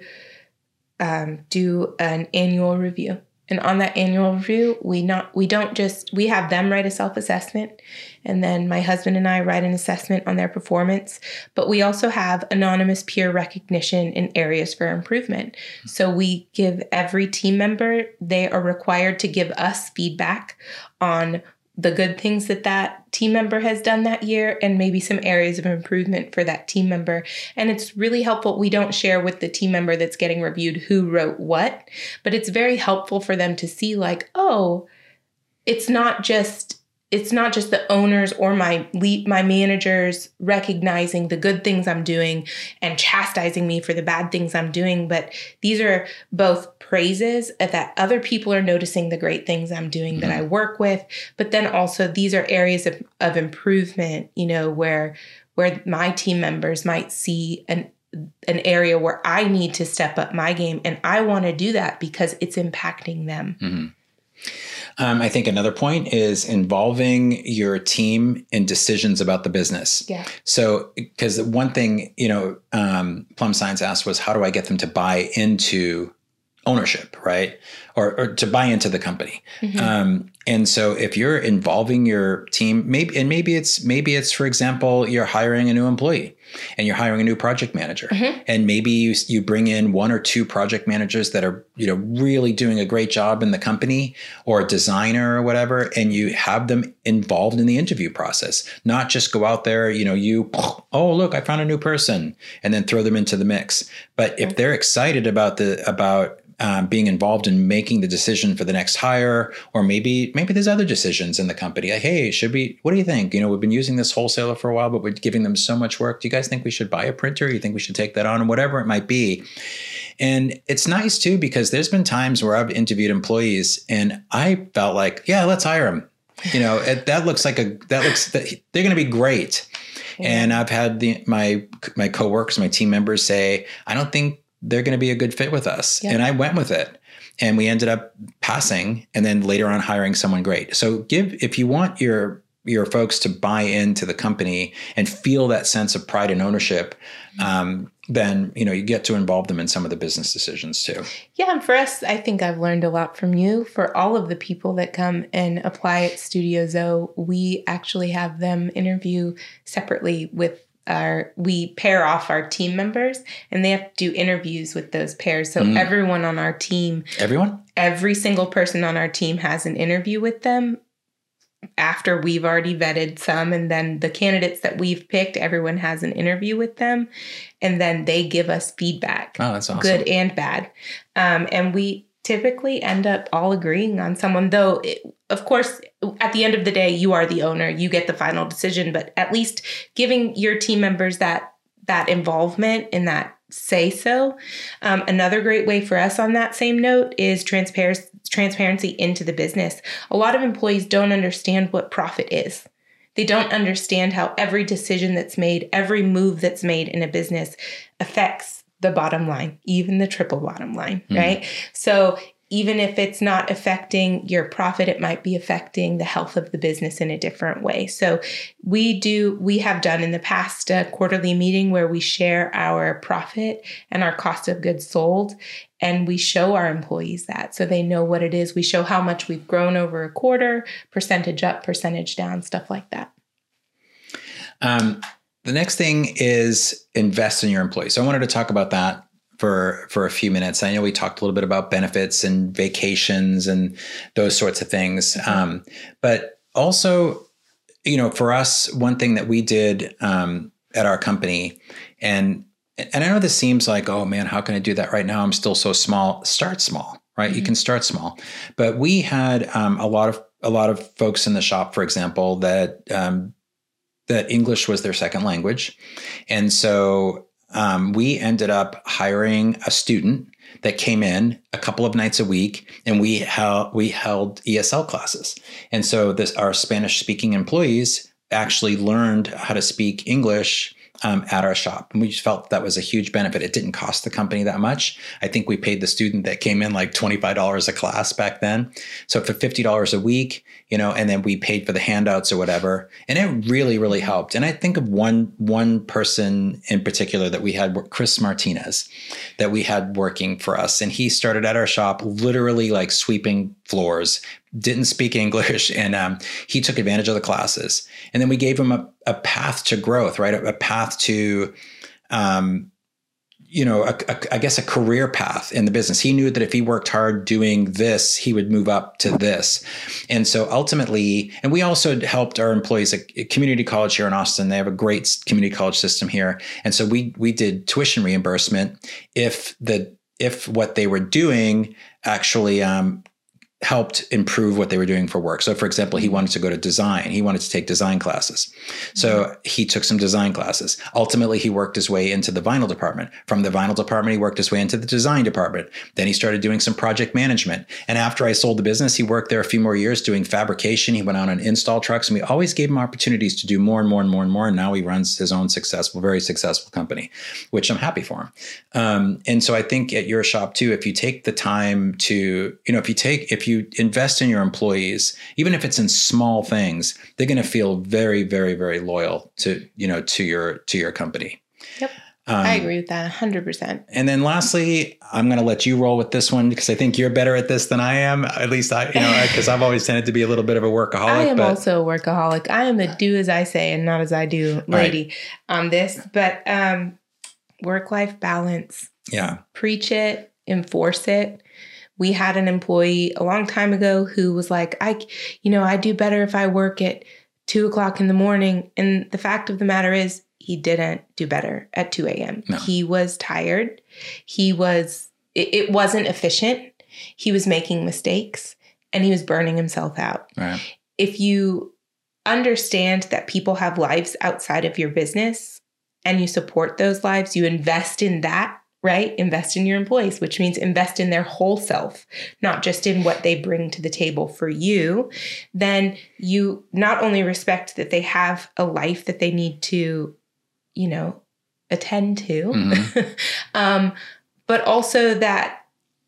do an annual review. And on that annual review, we have them write a self-assessment, and then my husband and I write an assessment on their performance. But we also have anonymous peer recognition in areas for improvement. So we give every team member, they are required to give us feedback on the good things that team member has done that year and maybe some areas of improvement for that team member. And it's really helpful. We don't share with the team member that's getting reviewed who wrote what, but it's very helpful for them to see like, oh, it's not just the owners or my managers recognizing the good things I'm doing and chastising me for the bad things I'm doing, but these are both praises that other people are noticing the great things I'm doing that I work with, but then also these are areas of improvement, where my team members might see an area where I need to step up my game, and I want to do that because it's impacting them. I think another point is involving your team in decisions about the business. Yeah. So, because one thing, Plum Science asked was, how do I get them to buy into ownership, right? Or to buy into the company. Mm-hmm. And so if you're involving your team, maybe it's, for example, you're hiring a new employee and you're hiring a new project manager. Mm-hmm. And maybe you bring in 1 or 2 project managers that are, really doing a great job in the company, or a designer or whatever. And you have them involved in the interview process, not just go out there, oh, look, I found a new person, and then throw them into the mix. But if they're excited about being involved in making the decision for the next hire, or maybe there's other decisions in the company. Like, hey, what do you think? We've been using this wholesaler for a while, but we're giving them so much work. Do you guys think we should buy a printer? You think we should take that on, or whatever it might be? And it's nice too, because there's been times where I've interviewed employees and I felt like, yeah, let's hire them. They're going to be great. Yeah. And I've had my coworkers, my team members say, I don't think they're going to be a good fit with us. Yeah. And I went with it, and we ended up passing, and then later on hiring someone great. So if you want your folks to buy into the company and feel that sense of pride and ownership, then, you get to involve them in some of the business decisions too. Yeah. And for us, I think I've learned a lot from you. For all of the people that come and apply at Studio Zoe, we actually have them interview separately we pair off our team members, and they have to do interviews with those pairs. So everyone on our team, every single person on our team has an interview with them after we've already vetted some. And then the candidates that we've picked, everyone has an interview with them, and then they give us feedback. Oh, that's awesome. Good and bad. And we typically end up all agreeing on someone, though, of course, at the end of the day, you are the owner, you get the final decision, but at least giving your team members that involvement and that say so. Another great way for us on that same note is transparency into the business. A lot of employees don't understand what profit is. They don't understand how every decision that's made, every move that's made in a business affects the bottom line, even the triple bottom line, right? So even if it's not affecting your profit, it might be affecting the health of the business in a different way. So we have done in the past a quarterly meeting where we share our profit and our cost of goods sold, and we show our employees that so they know what it is. We show how much we've grown over a quarter, percentage up, percentage down, stuff like that. The next thing is invest in your employees. So I wanted to talk about that for a few minutes. I know we talked a little bit about benefits and vacations and those sorts of things. But also, for us, one thing that we did at our company, and I know this seems like, oh man, how can I do that right now? I'm still so small. Start small, right? Mm-hmm. You can start small. But we had a lot of folks in the shop, for example, that English was their second language. And so we ended up hiring a student that came in a couple of nights a week, and we held ESL classes. And so our Spanish speaking employees actually learned how to speak English at our shop. And we just felt that was a huge benefit. It didn't cost the company that much. I think we paid the student that came in like $25 a class back then. So for $50 a week, and then we paid for the handouts or whatever. And it really, really helped. And I think of one person in particular that we had, Chris Martinez, that we had working for us. And he started at our shop literally like sweeping floors, didn't speak English, and he took advantage of the classes. And then we gave him a path to growth, right? A path to, I guess a career path in the business. He knew that if he worked hard doing this, he would move up to this. And so ultimately, and we also helped our employees at community college here in Austin. They have a great community college system here. And so we did tuition reimbursement if what they were doing actually helped improve what they were doing for work. So for example, he wanted to go to design. He wanted to take design classes. So he took some design classes. Ultimately, he worked his way into the vinyl department. From the vinyl department, he worked his way into the design department. Then he started doing some project management. And after I sold the business, he worked there a few more years doing fabrication. He went out on install trucks, and we always gave him opportunities to do more and more and more and more. And now he runs his own very successful company, which I'm happy for him. And so I think at your shop too, if you take the time to, if you invest in your employees, even if it's in small things, they're going to feel very, very, very loyal to, to your company. Yep. I agree with that 100%. And then lastly, I'm going to let you roll with this one because I think you're better at this than I am. At least because I've always tended to be a little bit of a workaholic. I am also a workaholic. I am a do as I say and not as I do lady on this. But work-life balance. Yeah. Preach it, enforce it. We had an employee a long time ago who was like, I do better if I work at 2:00 in the morning. And the fact of the matter is, he didn't do better at 2 a.m. No. He was tired. It wasn't efficient. He was making mistakes and he was burning himself out. Right. If you understand that people have lives outside of your business and you support those lives, you invest in that, right? Invest in your employees, which means invest in their whole self, not just in what they bring to the table for you. Then you not only respect that they have a life that they need to attend to, mm-hmm. But also that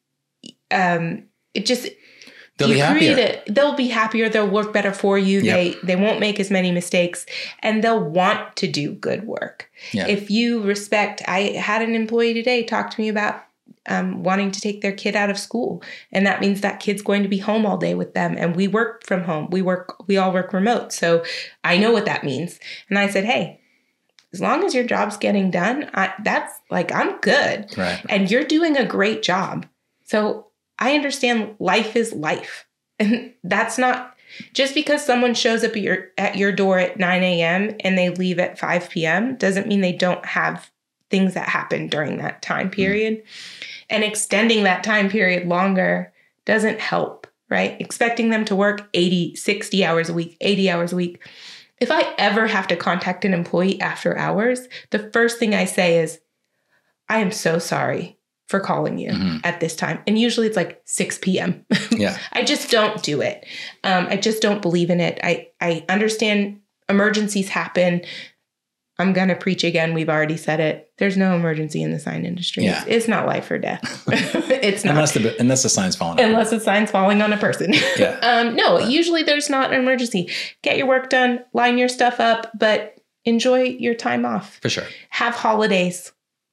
it just they'll be happier. They'll be happier. They'll work better for you. Yep. They won't make as many mistakes, and they'll want to do good work. Yeah. If you respect, I had an employee today talk to me about wanting to take their kid out of school, and that means that kid's going to be home all day with them. And we work from home. We all work remote, so I know what that means. And I said, hey, as long as your job's getting done, I'm good. Right. And you're doing a great job. So I understand life is life. And that's not just because someone shows up at your door at 9 a.m. and they leave at 5 p.m. doesn't mean they don't have things that happen during that time period. And extending that time period longer doesn't help, right? Expecting them to work 60 hours a week, 80 hours a week. If I ever have to contact an employee after hours, the first thing I say is, I am so sorry for calling you at this time. And usually it's like 6 p.m. Yeah. I just don't do it. I just don't believe in it. I understand emergencies happen. I'm going to preach again. We've already said it. There's no emergency in the sign industry. Yeah. It's not life or death. It's not. Unless the sign's falling on Unless the sign's falling on a person. Yeah. No, usually there's not an emergency. Get your work done, line your stuff up, but enjoy your time off. For sure. Have holidays.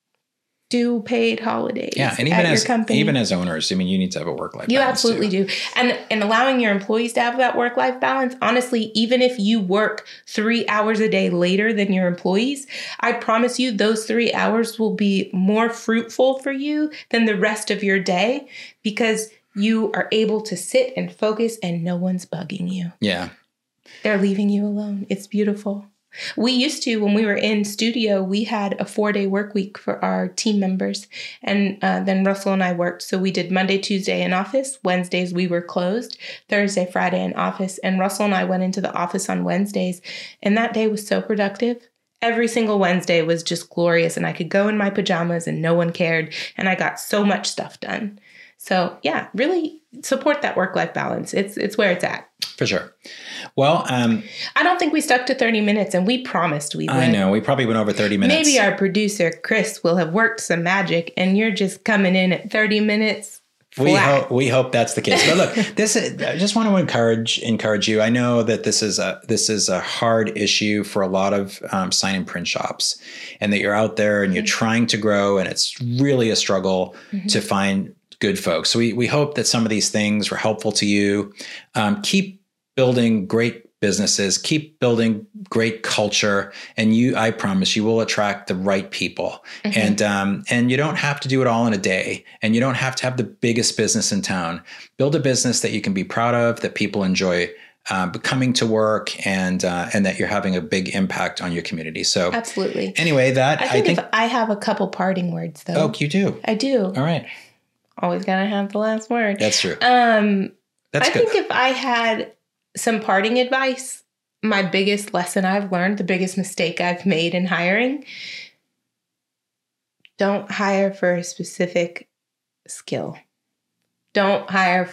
Do paid holidays. Yeah, and even as owners, I mean, you need to have a work-life balance. You absolutely do. And allowing your employees to have that work-life balance, honestly, even if you work 3 hours a day later than your employees, I promise you those 3 hours will be more fruitful for you than the rest of your day because you are able to sit and focus and no one's bugging you. Yeah. They're leaving you alone. It's beautiful. We used to, when we were in studio, we had a 4-day work week for our team members. And then Russell and I worked. So we did Monday, Tuesday in office. Wednesdays we were closed. Thursday, Friday in office. And Russell and I went into the office on Wednesdays. And that day was so productive. Every single Wednesday was just glorious. And I could go in my pajamas and no one cared. And I got so much stuff done. So yeah, really support that work-life balance. It's where it's at. For sure. Well, I don't think we stuck to 30 minutes and we promised we would. I know. We probably went over 30 minutes. Maybe our producer, Chris, will have worked some magic and you're just coming in at 30 minutes. We hope that's the case. But look, I just want to encourage you. I know that this is a hard issue for a lot of sign and print shops, and that you're out there and you're trying to grow, and it's really a struggle to find good folks. So we hope that some of these things were helpful to you. Keep building great businesses, keep building great culture, and I promise you will attract the right people. And you don't have to do it all in a day, and you don't have to have the biggest business in town. Build a business that you can be proud of, that people enjoy coming to work, and that you're having a big impact on your community. So absolutely. Anyway, I think if I have a couple parting words though. Oh, you do? I do. All right. Always gotta have the last word. That's true. I think if I had some parting advice, my biggest lesson I've learned, the biggest mistake I've made in hiring, don't hire for a specific skill. Don't hire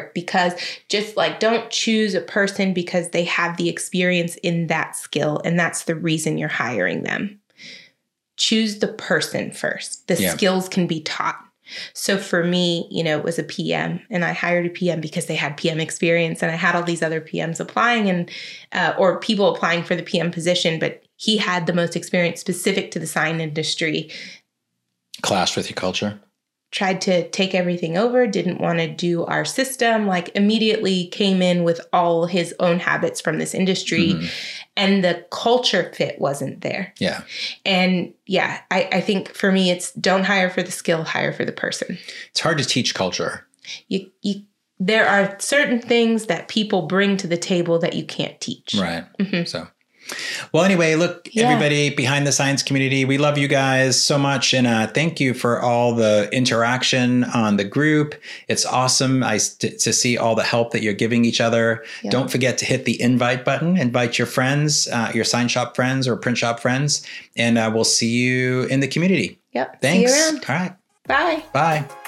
don't choose a person because they have the experience in that skill and that's the reason you're hiring them. Choose the person first. The skills can be taught. So for me, it was a PM, and I hired a PM because they had PM experience, and I had all these other PMs applying and or people applying for the PM position, but he had the most experience specific to the sign industry. Clashed with your culture? Tried to take everything over, didn't want to do our system, immediately came in with all his own habits from this industry. Mm-hmm. And the culture fit wasn't there. Yeah. And I think for me, it's don't hire for the skill, hire for the person. It's hard to teach culture. There are certain things that people bring to the table that you can't teach. Right. Mm-hmm. So. Well, anyway, look, everybody behind the science community, we love you guys so much. And thank you for all the interaction on the group. It's awesome to see all the help that you're giving each other. Yeah. Don't forget to hit the invite button. Invite your friends, your sign shop friends or print shop friends. And we'll see you in the community. Yep. Thanks. See you around. All right. Bye. Bye.